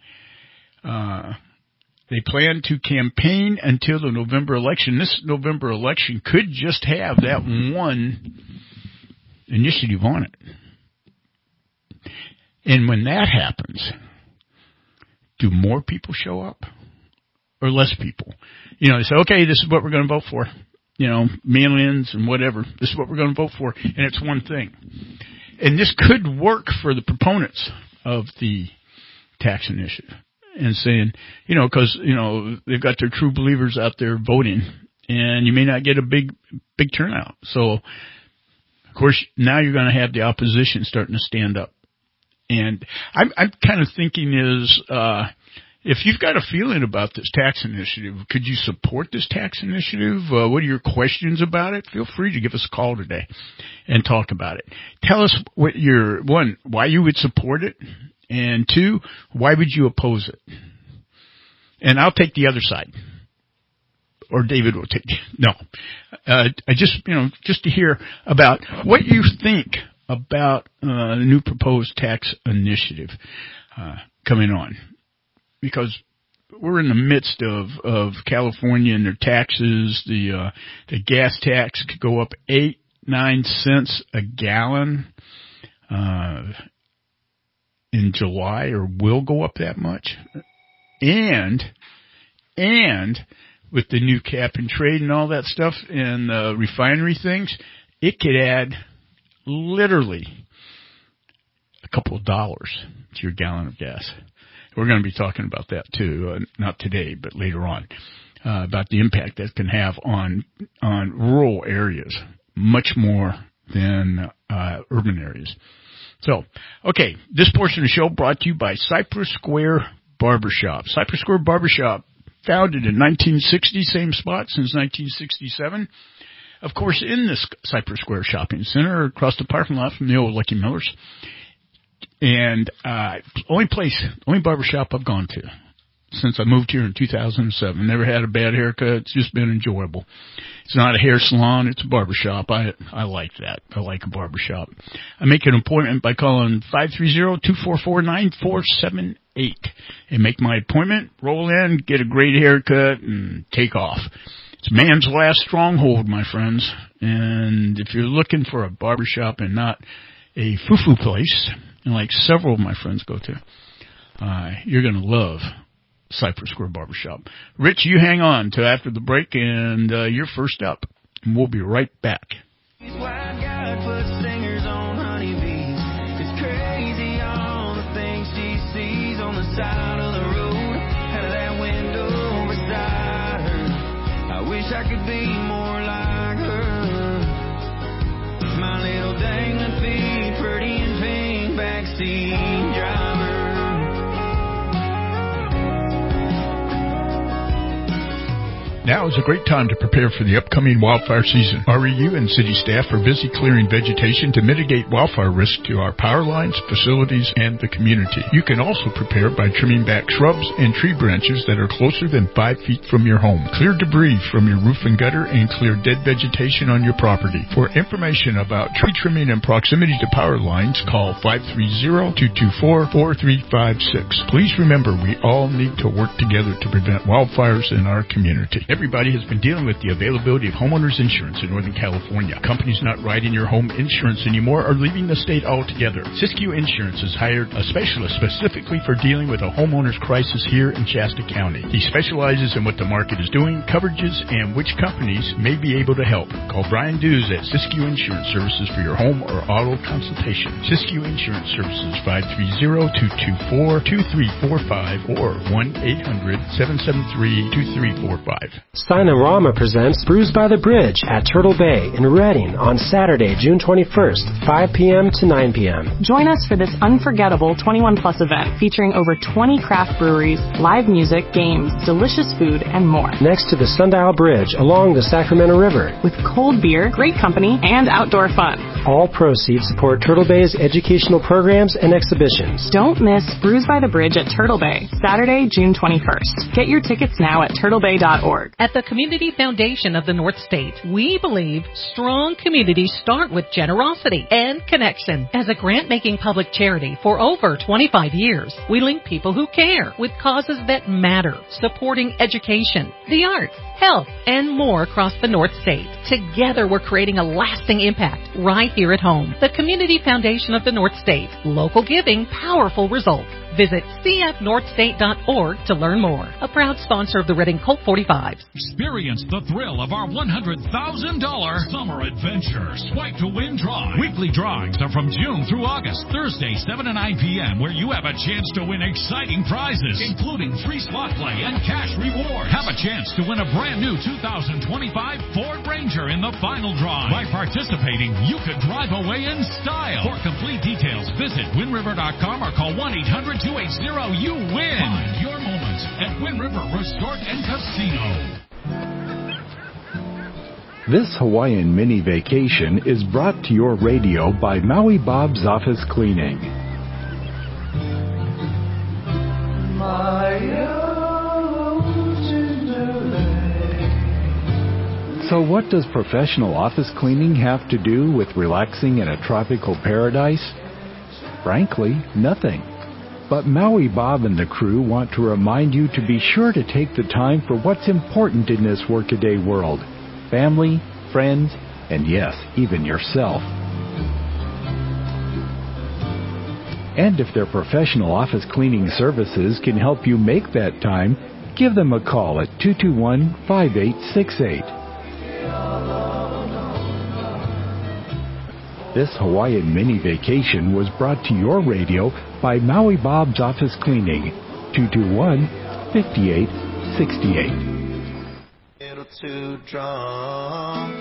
plan to campaign until the November election. This November election could just have that one initiative on it. And when that happens, do more people show up or less people? You know, they say, okay, this is what we're going to vote for. You know, mail-ins and whatever. This is what we're going to vote for, and it's one thing. And this could work for the proponents of the tax initiative and saying, you know, because, you know, they've got their true believers out there voting, and you may not get a big turnout. So, of course, now you're going to have the opposition starting to stand up. And I'm kind of thinking is, if you've got a feeling about this tax initiative, could you support this tax initiative? What are your questions about it? Feel free to give us a call today and talk about it. Tell us what why you would support it, and 2, why would you oppose it? And I'll take the other side. Or David will take, no. I just to hear about what you think about the new proposed tax initiative coming on. Because we're in the midst of California and their taxes. The gas tax could go up 8-9 cents a gallon in July, or will go up that much. And with the new cap and trade and all that stuff and refinery things, it could add literally a couple of dollars to your gallon of gas. We're going to be talking about that too, not today, but later on, about the impact that can have on rural areas, much more than urban areas. So, okay, this portion of the show brought to you by Cypress Square Barbershop. Cypress Square Barbershop, founded in 1960, same spot since 1967. Of course, in this Cypress Square shopping center, across the parking lot from the old Lucky Miller's. And only barbershop I've gone to since I moved here in 2007. Never had a bad haircut. It's just been enjoyable. It's not a hair salon. It's a barbershop. I like that. I like a barbershop. I make an appointment by calling 530-244-9478 and make my appointment, roll in, get a great haircut, and take off. It's man's last stronghold, my friends. And if you're looking for a barbershop and not a foo-foo place, and like several of my friends go to, you're going to love Cypress Square Barbershop. Rich, you hang on till after the break, and you're first up. And we'll be right back. Side of the road, out of that window beside her. I wish I could be more like her. My little dangling feet, pretty and pink backseat driver. Now is a great time to prepare for the upcoming wildfire season. REU and city staff are busy clearing vegetation to mitigate wildfire risk to our power lines, facilities, and the community. You can also prepare by trimming back shrubs and tree branches that are closer than 5 feet from your home. Clear debris from your roof and gutter and clear dead vegetation on your property. For information about tree trimming and proximity to power lines, call 530-224-4356. Please remember, we all need to work together to prevent wildfires in our community. Everybody everybody has been dealing with the availability of homeowners insurance in Northern California. Companies not writing your home insurance anymore are leaving the state altogether. Siskiyou Insurance has hired a specialist specifically for dealing with a homeowner's crisis here in Shasta County. He specializes in what the market is doing, coverages, and which companies may be able to help. Call Brian Dews at Siskiyou Insurance Services for your home or auto consultation. Siskiyou Insurance Services, 530-224-2345 or 1-800-773-2345. Sinorama presents Brews by the Bridge at Turtle Bay in Redding on Saturday, June 21st, 5 p.m. to 9 p.m. Join us for this unforgettable 21-plus event featuring over 20 craft breweries, live music, games, delicious food, and more. Next to the Sundial Bridge along the Sacramento River. With cold beer, great company, and outdoor fun. All proceeds support Turtle Bay's educational programs and exhibitions. Don't miss Brews by the Bridge at Turtle Bay, Saturday, June 21st. Get your tickets now at turtlebay.org. At the Community Foundation of the North State, we believe strong communities start with generosity and connection. As a grant-making public charity for over 25 years, we link people who care with causes that matter, supporting education, the arts, health, and more across the North State. Together, we're creating a lasting impact right here at home. The Community Foundation of the North State. Local giving, powerful results. Visit cfnorthstate.org to learn more. A proud sponsor of the Redding Colt 45s. Experience the thrill of our $100,000 summer adventure Swipe to Win Drive. Weekly drawings are from June through August, Thursday, 7 to 9 p.m., where you have a chance to win exciting prizes, including free slot play and cash rewards. Have a chance to win a brand new 2025 Ford Ranger in the final drawing. By participating, you could drive away in style. For complete details, visit WindRiver.com or call 1-800-280-YOU-WIN. Find your moments at Wind River Resort and Casino. This Hawaiian mini vacation is brought to your radio by Maui Bob's Office Cleaning. So what does professional office cleaning have to do with relaxing in a tropical paradise? Frankly, nothing. But Maui Bob and the crew want to remind you to be sure to take the time for what's important in this workaday world. Family, friends, and yes, even yourself. And if their professional office cleaning services can help you make that time, give them a call at 221-5868. This Hawaiian mini vacation was brought to your radio by Maui Bob's Office Cleaning, 221-5868. Little too drunk.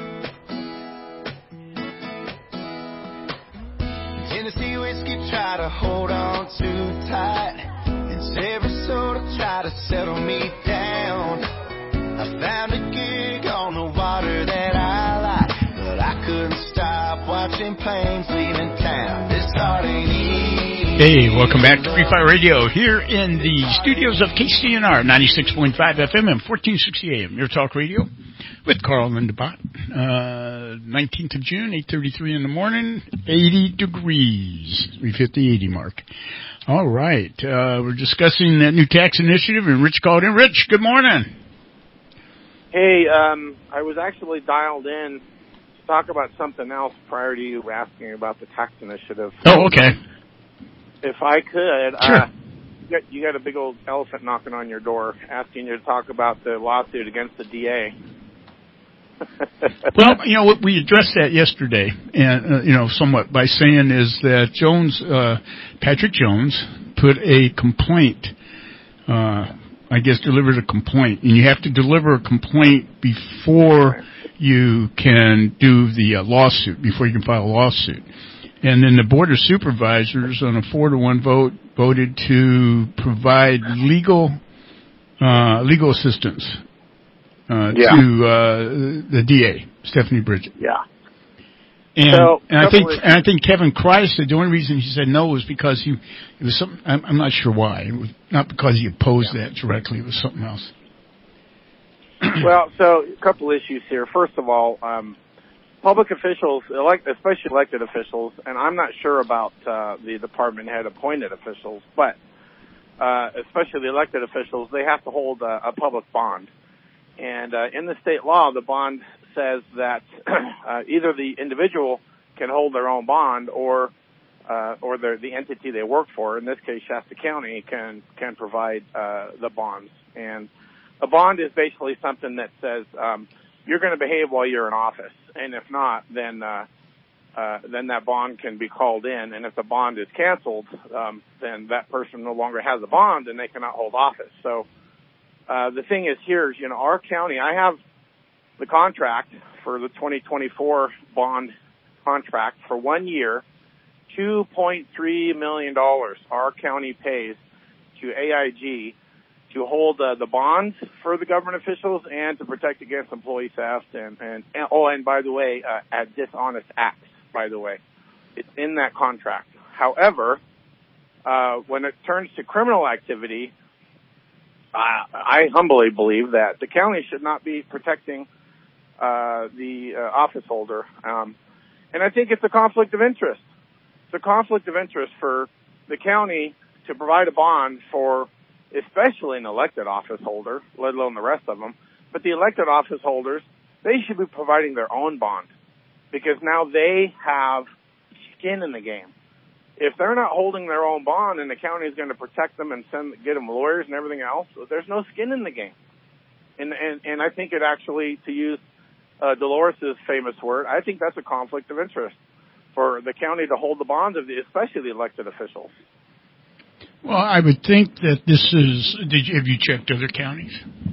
Tennessee whiskey try to hold on too tight, and Sarasota try to settle me down. I found a gig on the water that I like, but I couldn't stop watching planes leaving town. This heart ain't easy. Hey, welcome back to Free Fire Radio here in the studios of KCNR 96.5 FM and 1460 AM, your talk radio with Carl Lindebott. 19th of June, 8:33 in the morning, 80 degrees. We've hit the 80 mark. All right, we're discussing that new tax initiative, and Rich called in. Rich, good morning. Hey, I was actually dialed in to talk about something else prior to you asking about the tax initiative. Oh, okay. If I could, sure. You got a big old elephant knocking on your door asking you to talk about the lawsuit against the DA. Well, we addressed that yesterday, and, somewhat by saying is that Patrick Jones put a complaint, delivered a complaint, and you have to deliver a complaint before you can do the lawsuit, before you can file a lawsuit. And then the Board of Supervisors, on a 4-1 vote, voted to provide legal assistance to the DA, Stephanie Bridget. Yeah. And I think Kevin Kreis said the only reason he said no was because it was something. I'm not sure why. It was not because he opposed that directly. It was something else. Well, so a couple issues here. First of all, public officials, especially elected officials, and I'm not sure about the department head appointed officials, but especially the elected officials, they have to hold a public bond. And in the state law, the bond says that either the individual can hold their own bond, or the entity they work for, in this case Shasta County, can provide the bonds. And a bond is basically something that says you're going to behave while you're in office, and if not, then that bond can be called in. And if the bond is canceled, then that person no longer has a bond, and they cannot hold office. So the thing is here is, our county, I have the contract for the 2024 bond contract for 1 year, $2.3 million our county pays to AIG to hold the bonds for the government officials and to protect against employee theft and by the way, at dishonest acts, by the way. It's in that contract. However, when it turns to criminal activity, I humbly believe that the county should not be protecting the office holder. And I think it's a conflict of interest. It's a conflict of interest for the county to provide a bond for especially an elected office holder, let alone the rest of them. But the elected office holders, they should be providing their own bond because now they have skin in the game. If they're not holding their own bond and the county is going to protect them and get them lawyers and everything else, there's no skin in the game. And I think it actually, to use Dolores' famous word, I think that's a conflict of interest for the county to hold the bonds of especially the elected officials. Well, I would think that this is. Have you checked other counties?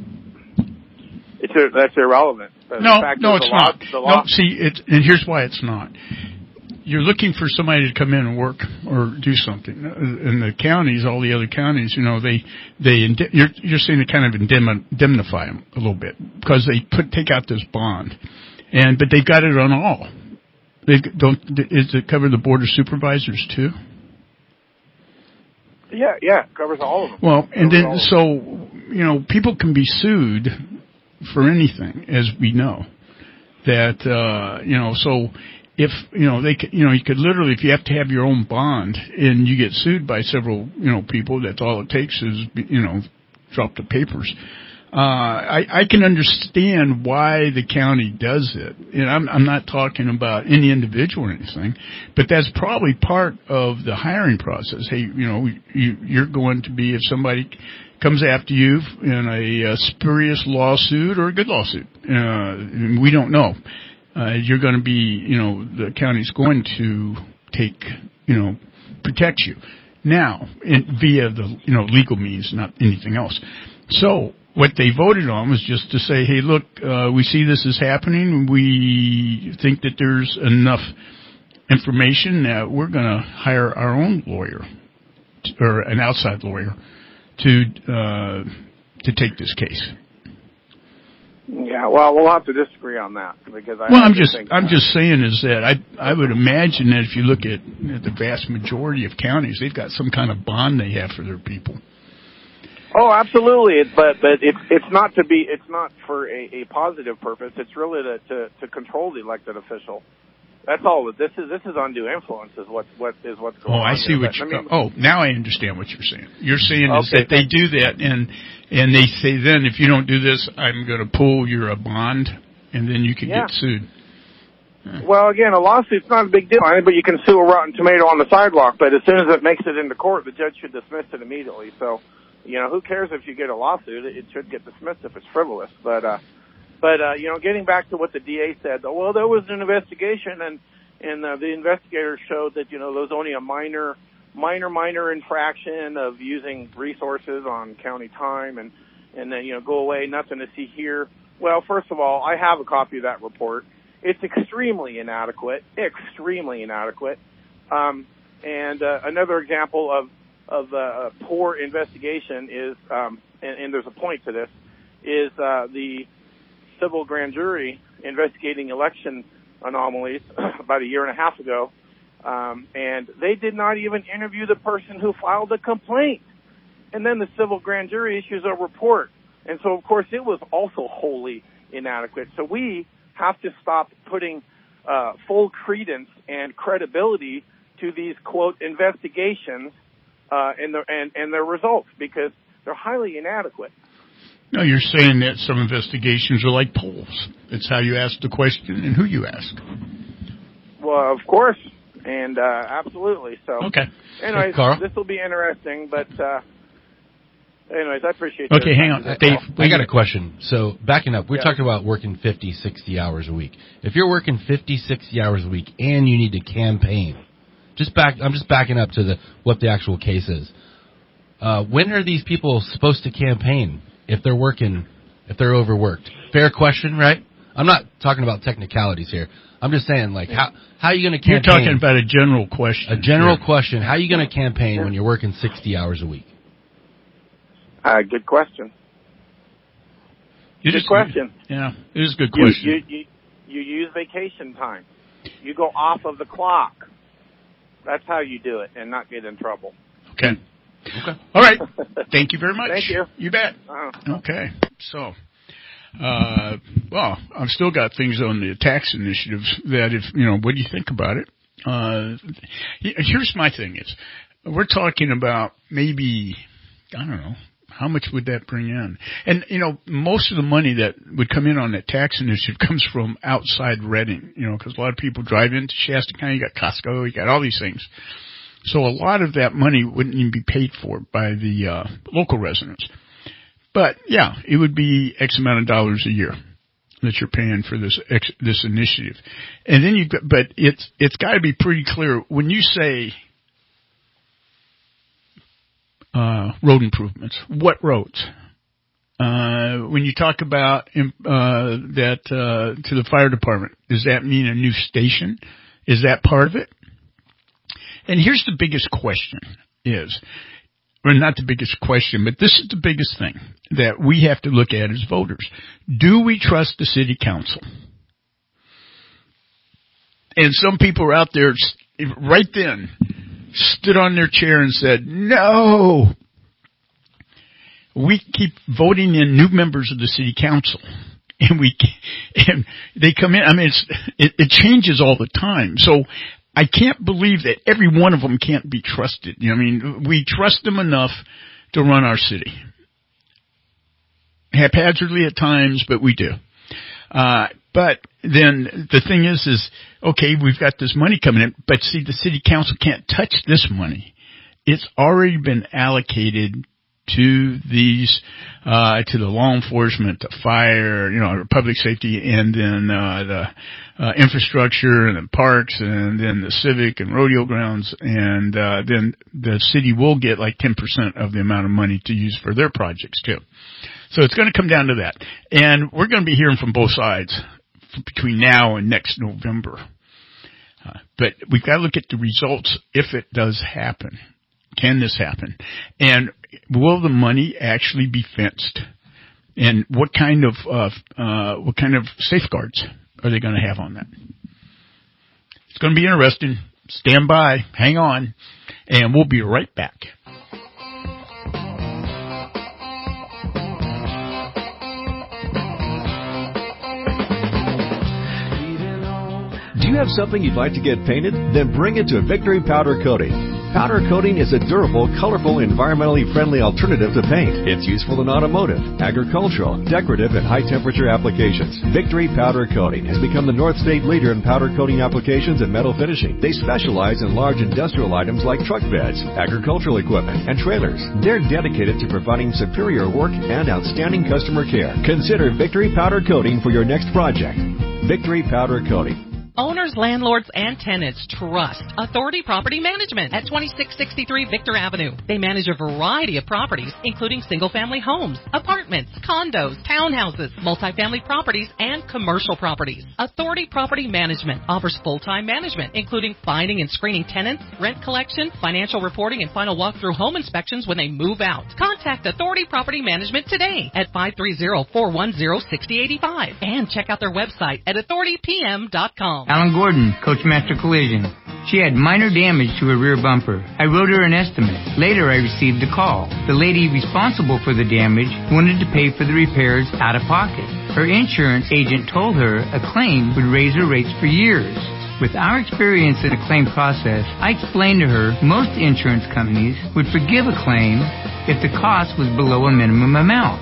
That's irrelevant. No, it's not. No, see, and here's why it's not. You're looking for somebody to come in and work or do something. In the counties, all the other counties, you're saying they kind of indemnify them a little bit because they take out this bond, but they've got it on all. Does it cover the board of supervisors too? Yeah, it covers all of them. Well, and then so people can be sued for anything, as we know. That so. If, you could literally, if you have to have your own bond and you get sued by several, people, that's all it takes is, drop the papers. I can understand why the county does it. And I'm not talking about any individual or anything, but that's probably part of the hiring process. Hey, you're going to be, if somebody comes after you in a spurious lawsuit or a good lawsuit, we don't know. You're going to be, the county's going to protect you. Now, via the, legal means, not anything else. So, what they voted on was just to say, hey, look, we see this is happening. We think that there's enough information that we're going to hire our own lawyer, or an outside lawyer, to take this case. Yeah, well, we'll have to disagree on that because I'm just saying is that I would imagine that if you look at the vast majority of counties, they've got some kind of bond they have for their people. Oh, absolutely, but it's not for a positive purpose. It's really to control the elected official. That's all. This is undue influence is what's going on. Oh, I see what you're. Now I understand what you're saying. You're saying is that they do that and they say then if you don't do this, I'm going to pull your bond and then you can get sued. Well, again, a lawsuit's not a big deal, but you can sue a rotten tomato on the sidewalk. But as soon as it makes it into court, the judge should dismiss it immediately. So, who cares if you get a lawsuit? It should get dismissed if it's frivolous. But getting back to what the DA said, well, there was an investigation, and the investigators showed that, there was only a minor infraction of using resources on county time, and then, go away, nothing to see here. Well, first of all, I have a copy of that report. It's extremely inadequate. And another example of poor investigation is, and there's a point to this, is the civil grand jury investigating election anomalies about a year and a half ago, and they did not even interview the person who filed the complaint. And then the civil grand jury issues a report. And so, of course, it was also wholly inadequate. So we have to stop putting full credence and credibility to these, quote, investigations and their results because they're highly inadequate. No, you're saying that some investigations are like polls. It's how you ask the question and who you ask. Well, of course, and absolutely. So, okay. Anyways, Carl? This will be interesting, but anyways, I appreciate. Okay, hang on, Dave. I got a question. So, backing up, we're talking about working 50, 60 hours a week. If you're working 50, 60 hours a week and you need to campaign, I'm just backing up to what the actual case is. When are these people supposed to campaign if they're overworked? Fair question, right? I'm not talking about technicalities here. I'm just saying, like, how are you going to campaign? You're talking about a general question. A general question. How are you going to campaign when you're working 60 hours a week? Good question. Good question. Yeah, it is a good question. You use vacation time. You go off of the clock. That's how you do it and not get in trouble. Okay. All right. Thank you very much. Thank you. You bet. Okay. So, well, I've still got things on the tax initiatives that what do you think about it? Here's my thing is, we're talking about maybe, I don't know, how much would that bring in? And, most of the money that would come in on that tax initiative comes from outside Reading, because a lot of people drive into Shasta County. You got Costco, you got all these things. So a lot of that money wouldn't even be paid for by the local residents. But, yeah, it would be X amount of dollars a year that you're paying for this initiative. And then but it's got to be pretty clear. When you say road improvements, what roads? When you talk about that to the fire department, does that mean a new station? Is that part of it? And here's the biggest question not the biggest question, but this is the biggest thing that we have to look at as voters. Do we trust the city council? And some people are out there right then stood on their chair and said, no, we keep voting in new members of the city council. And they come in. I mean, it changes all the time. So I can't believe that every one of them can't be trusted. We trust them enough to run our city. Haphazardly at times, but we do. But then the thing is, okay, we've got this money coming in, but see, the city council can't touch this money. It's already been allocated to these, to the law enforcement, the fire, public safety, and then, the infrastructure and the parks and then the civic and rodeo grounds. And, then the city will get like 10% of the amount of money to use for their projects too. So it's going to come down to that. And we're going to be hearing from both sides between now and next November. But we've got to look at the results if it does happen. Can this happen? And will the money actually be fenced? And what kind of safeguards are they going to have on that? It's going to be interesting. Stand by, hang on, and we'll be right back. Do you have something you'd like to get painted? Then bring it to Victory Powder Coating. Powder coating is a durable, colorful, environmentally friendly alternative to paint. It's useful in automotive, agricultural, decorative, and high-temperature applications. Victory Powder Coating has become the North State leader in powder coating applications and metal finishing. They specialize in large industrial items like truck beds, agricultural equipment, and trailers. They're dedicated to providing superior work and outstanding customer care. Consider Victory Powder Coating for your next project. Victory Powder Coating. Owners, landlords, and tenants trust Authority Property Management at 2663 Victor Avenue. They manage a variety of properties, including single-family homes, apartments, condos, townhouses, multifamily properties, and commercial properties. Authority Property Management offers full-time management, including finding and screening tenants, rent collection, financial reporting, and final walkthrough home inspections when they move out. Contact Authority Property Management today at 530-410-6085 and check out their website at authoritypm.com. Alan Gordon, Coachmaster Collision. She had minor damage to her rear bumper. I wrote her an estimate. Later, I received a call. The lady responsible for the damage wanted to pay for the repairs out of pocket. Her insurance agent told her a claim would raise her rates for years. With our experience in the claim process, I explained to her most insurance companies would forgive a claim if the cost was below a minimum amount. I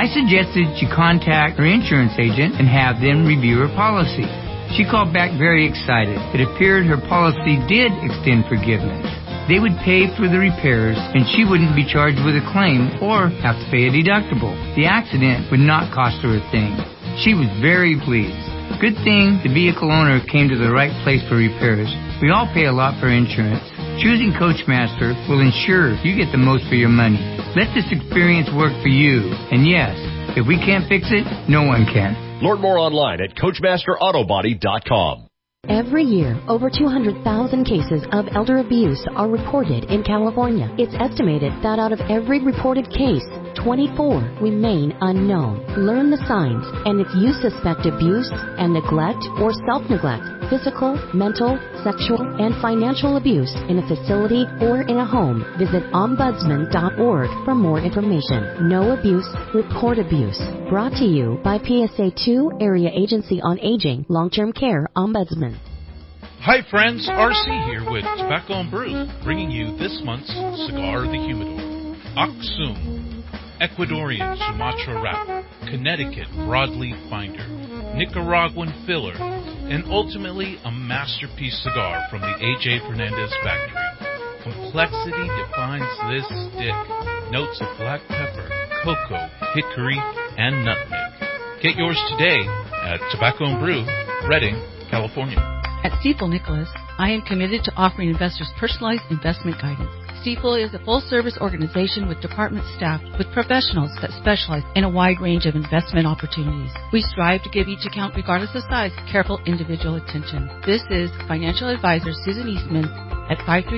I suggested she contact her insurance agent and have them review her policy. She called back very excited. It appeared her policy did extend forgiveness. They would pay for the repairs, and she wouldn't be charged with a claim or have to pay a deductible. The accident would not cost her a thing. She was very pleased. Good thing the vehicle owner came to the right place for repairs. We all pay a lot for insurance. Choosing Coachmaster will ensure you get the most for your money. Let this experience work for you. And yes, if we can't fix it, no one can. Learn more online at CoachmasterAutobody.com. Every year, over 200,000 cases of elder abuse are reported in California. It's estimated that out of every reported case, 24 remain unknown. Learn the signs, and if you suspect abuse and neglect or self-neglect, physical, mental, sexual, and financial abuse in a facility or in a home, visit ombudsman.org for more information. No abuse, report abuse. Brought to you by PSA 2 Area Agency on Aging, Long-Term Care Ombudsman. Hi friends, RC here with Tobacco and Brew, bringing you this month's Cigar of the Humidor. Aksum, Ecuadorian Sumatra wrapper, Connecticut broadleaf binder, Nicaraguan filler, and ultimately a masterpiece cigar from the A.J. Fernandez factory. Complexity defines this stick. Notes of black pepper, cocoa, hickory, and nutmeg. Get yours today at Tobacco and Brew, Redding, California. At Stifel Nicholas, I am committed to offering investors personalized investment guidance. Stifel is a full-service organization with department staff with professionals that specialize in a wide range of investment opportunities. We strive to give each account, regardless of size, careful individual attention. This is financial advisor Susan Eastman at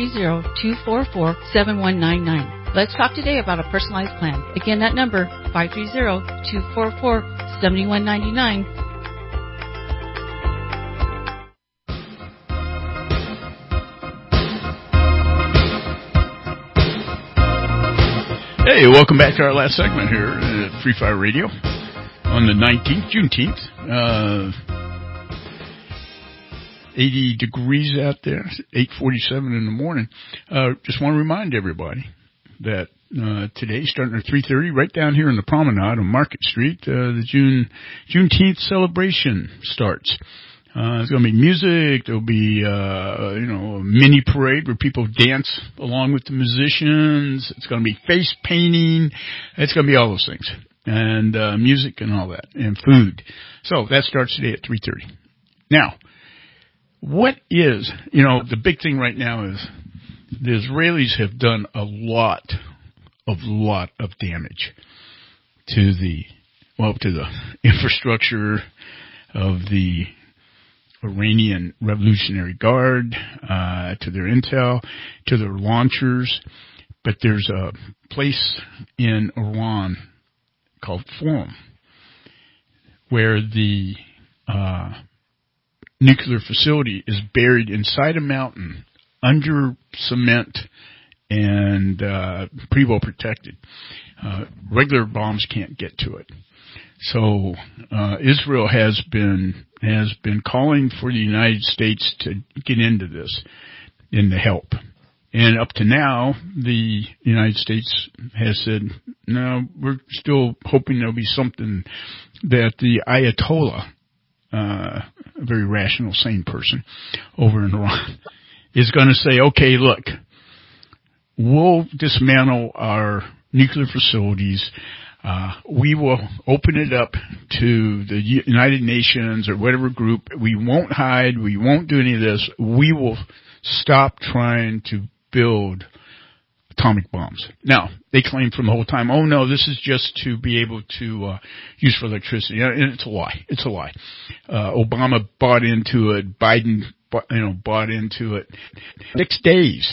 530-244-7199. Let's talk today about a personalized plan. Again, that number, 530-244-7199. Hey, welcome back to our last segment here at Free Fire Radio on the 19th, Juneteenth. 80 degrees out there, 8:47 in the morning. Just want to remind everybody that today, starting at 3:30, right down here in the promenade on Market Street, the Juneteenth celebration starts. There's going to be music. There'll be, a mini parade where people dance along with the musicians. It's going to be face painting. It's going to be all those things. And, music and all that. And food. So that starts today at 3:30. Now, what is, the big thing right now is the Israelis have done a lot of damage to the infrastructure of the Iranian Revolutionary Guard, to their intel, to their launchers. But there's a place in Iran called Forum where the nuclear facility is buried inside a mountain under cement and pretty well protected. Regular bombs can't get to it. So Israel has been calling for the United States to get into this and to help. And up to now, the United States has said, no, we're still hoping there'll be something that the Ayatollah, a very rational, sane person over in Iran, is going to say, okay, look, we'll dismantle our nuclear facilities. We will open it up to the United Nations or whatever group. We won't hide. We won't do any of this. We will stop trying to build atomic bombs. Now, they claim from the whole time, oh no, this is just to be able to use for electricity. And it's a lie. It's a lie. Obama bought into it. Biden, bought into it. 6 days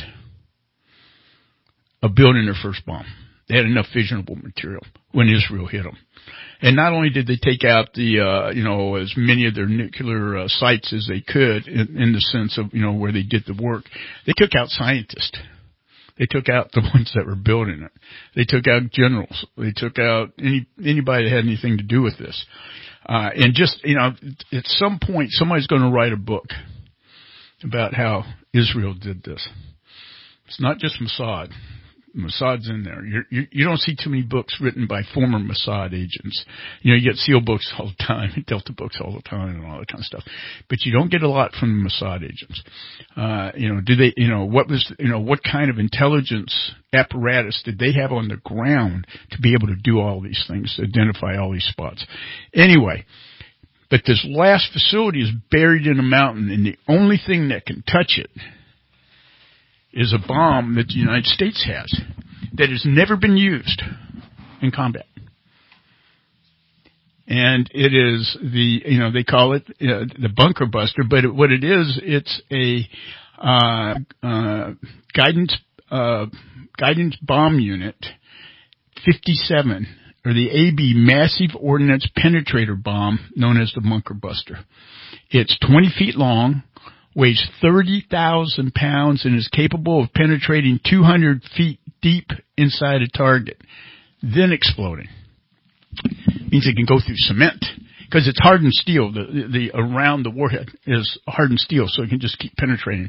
of building their first bomb. They had enough fissionable material when Israel hit them. And not only did they take out the, as many of their nuclear sites as they could in the sense of, where they did the work, they took out scientists. They took out the ones that were building it. They took out generals. They took out anybody that had anything to do with this. And just, at some point, somebody's going to write a book about how Israel did this. It's not just Mossad. Mossad's in there. You don't see too many books written by former Mossad agents. You get SEAL books all the time, Delta books all the time, and all that kind of stuff. But you don't get a lot from the Mossad agents. Do they? What kind of intelligence apparatus did they have on the ground to be able to do all these things, to identify all these spots? Anyway, but this last facility is buried in a mountain, and the only thing that can touch it is a bomb that the United States has that has never been used in combat. And it is they call it the bunker buster, but what it is, it's a guidance bomb unit 57, or the AB Massive Ordnance Penetrator Bomb, known as the bunker buster. It's 20 feet long, weighs 30,000 pounds, and is capable of penetrating 200 feet deep inside a target, then exploding. Means it can go through cement, because it's hardened steel. The around the warhead is hardened steel, so it can just keep penetrating.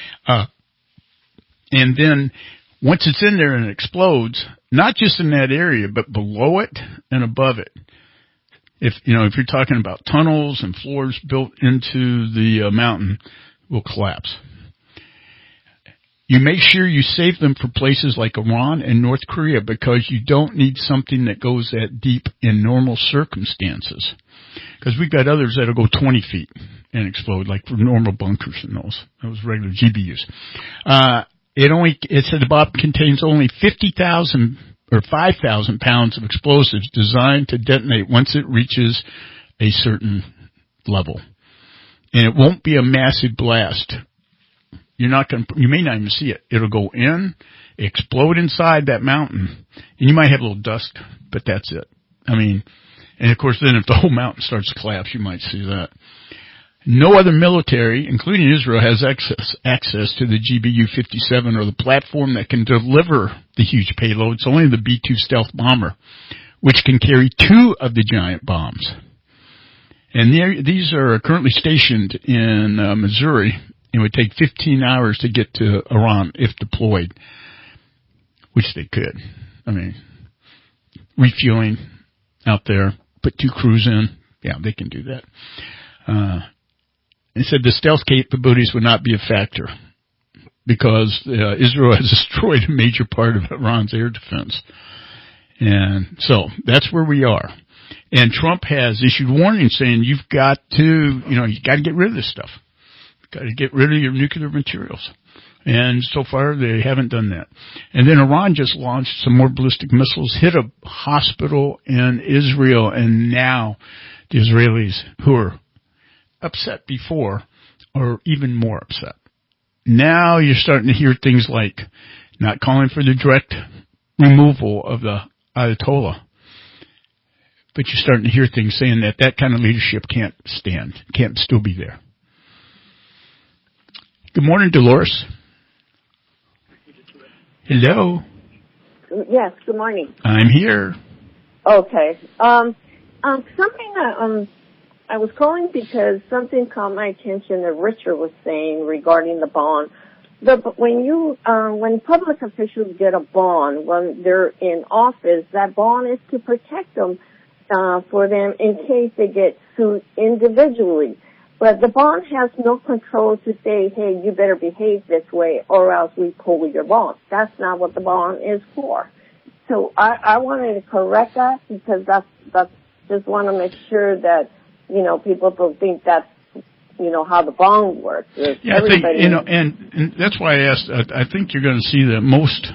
And then once it's in there and it explodes, not just in that area, but below it and above it. If you're talking about tunnels and floors built into the mountain, will collapse. You make sure you save them for places like Iran and North Korea, because you don't need something that goes that deep in normal circumstances. Because we've got others that'll go 20 feet and explode, like for normal bunkers and those regular GBUs. It said the bomb contains only 50,000 or 5,000 pounds of explosives designed to detonate once it reaches a certain level. And it won't be a massive blast. You may not even see it. It'll go in, explode inside that mountain, and you might have a little dust, but that's it. And of course then if the whole mountain starts to collapse, you might see that. No other military, including Israel, has access to the GBU-57 or the platform that can deliver the huge payload. It's only the B-2 stealth bomber, which can carry 2 of the giant bombs. And these are currently stationed in Missouri. It would take 15 hours to get to Iran if deployed, which they could. Refueling out there, put 2 crews in. Yeah, they can do that. It said the stealth capabilities would not be a factor because Israel has destroyed a major part of Iran's air defense. And so that's where we are. And Trump has issued warnings saying you've got to get rid of this stuff. You've got to get rid of your nuclear materials. And so far they haven't done that. And then Iran just launched some more ballistic missiles, hit a hospital in Israel, and now the Israelis, who are upset before, are even more upset. Now you're starting to hear things like not calling for the direct removal of the Ayatollah, but you're starting to hear things saying that kind of leadership can't still be there. Good morning, Dolores. Hello. Yes, good morning. I'm here. Okay. Something I was calling because something caught my attention that Richard was saying regarding the bond. When public officials get a bond, when they're in office, that bond is to protect them, for them in case they get sued individually. But the bond has no control to say, hey, you better behave this way or else we pull your bond. That's not what the bond is for. So I wanted to correct that because that's just want to make sure that, people don't think that's, how the bond works. Yeah, I think, and that's why I asked, I think you're going to see that most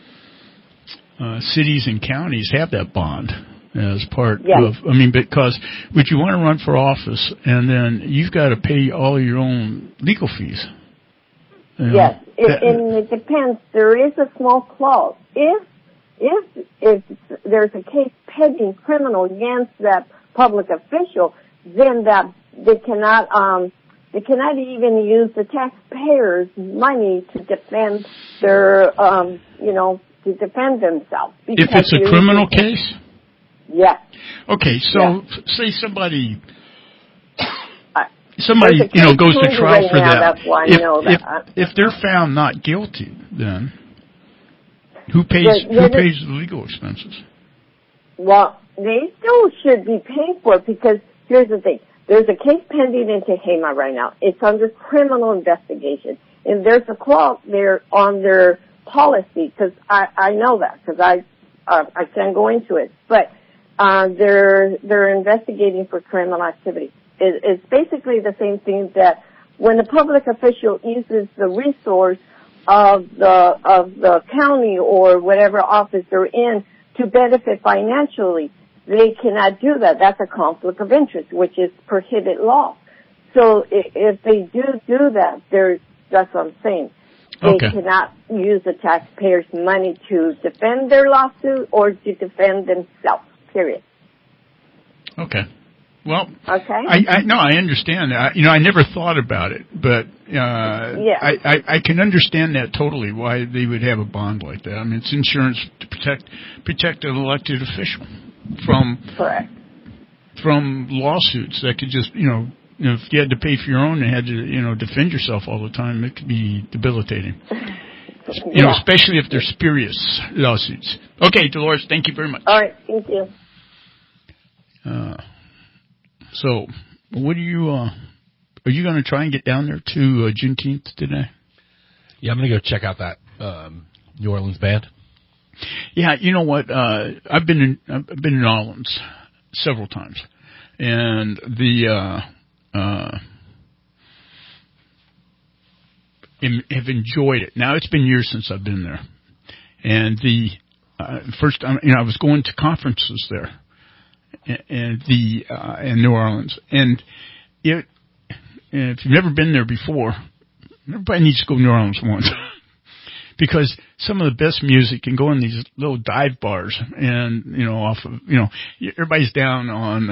cities and counties have that bond as part of, because would you want to run for office and then you've got to pay all of your own legal fees? Yes, and it depends. There is a small clause. If there's a case pending criminal against that public official, then that they cannot even use the taxpayers' money to defend their, to defend themselves. If it's a criminal case? Yes. Okay, so say somebody goes to trial for that. That's why I know that. If they're found not guilty, then Who pays the legal expenses? Well, they still should be paying for it because here's the thing. There's a case pending in Tehama right now. It's under criminal investigation. And there's a clause there on their policy, because I know that, because I can't go into it. But they're investigating for criminal activity. It's basically the same thing that when a public official uses the resource of the county or whatever office they're in to benefit financially, they cannot do that. That's a conflict of interest, which is prohibited law. So if they do that, that's what I'm saying. They cannot use the taxpayers' money to defend their lawsuit or to defend themselves, period. Okay. Well, I understand. I never thought about it, but I can understand that totally, why they would have a bond like that. I mean, it's insurance to protect an elected official from lawsuits that could just, if you had to pay for your own and had to, defend yourself all the time, it could be debilitating. Especially if they're spurious lawsuits. Okay, Dolores, thank you very much. All right, thank you. So, what are you going to try and get down there to Juneteenth today? Yeah, I'm going to go check out that New Orleans band. Yeah, you know what? I've been in New Orleans several times, and have enjoyed it. Now it's been years since I've been there, and the first time, I was going to conferences there. In New Orleans, and if you've never been there before, everybody needs to go to New Orleans once, because some of the best music can go in these little dive bars, and off of everybody's down on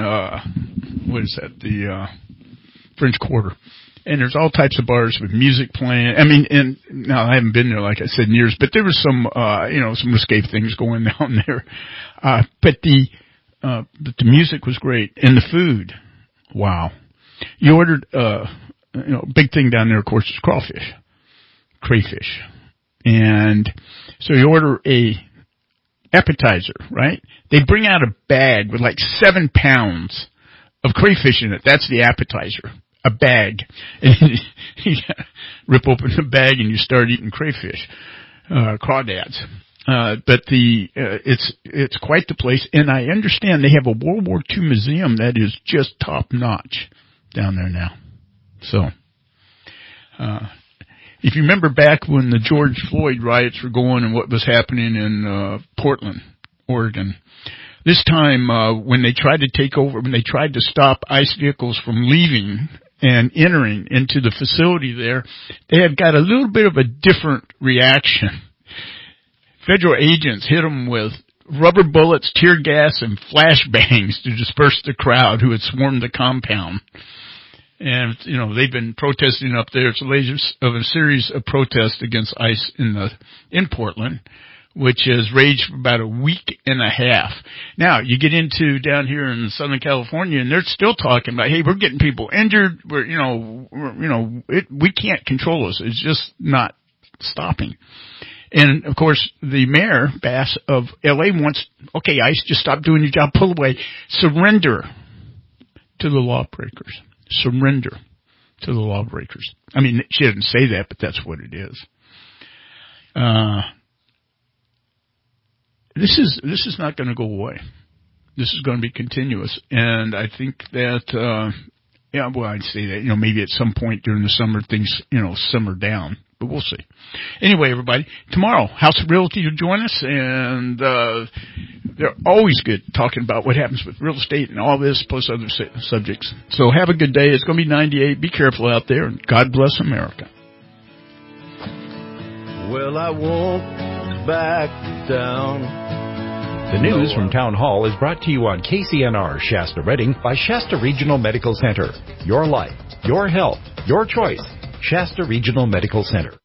the French Quarter, and there's all types of bars with music playing. I mean, and now I haven't been there, like I said, in years, but there was some some risque things going down there, but the music was great, and the food, wow. You ordered, big thing down there, of course, is crayfish. And so you order a appetizer, right? They bring out a bag with like 7 pounds of crayfish in it. That's the appetizer. A bag. And you rip open the bag and you start eating crayfish, crawdads. But it's quite the place, and I understand they have a World War II museum that is just top notch down there now. So, if you remember back when the George Floyd riots were going and what was happening in Portland, Oregon, this time when they tried to stop ICE vehicles from leaving and entering into the facility there, they had got a little bit of a different reaction. Federal agents hit them with rubber bullets, tear gas, and flashbangs to disperse the crowd who had swarmed the compound. And, they've been protesting up there. It's the latest of a series of protests against ICE in Portland, which has raged for about a week and a half. Now, you get into down here in Southern California, and they're still talking about, hey, we're getting people injured. We can't control this. It's just not stopping. And, of course, the mayor, Bass, of L.A. wants, okay, ICE, just stop doing your job, pull away. Surrender to the lawbreakers. Surrender to the lawbreakers. I mean, she didn't say that, but that's what it is. This is not going to go away. This is going to be continuous. And I think that, I'd say that, maybe at some point during the summer things, simmer down. But we'll see. Anyway, everybody, tomorrow, House of Realty will join us, and they're always good talking about what happens with real estate and all this, plus other subjects. So have a good day. It's going to be 98. Be careful out there, and God bless America. Well, I won't back down. The news from Town Hall is brought to you on KCNR Shasta Redding by Shasta Regional Medical Center. Your life, your health, your choice. Shasta Regional Medical Center.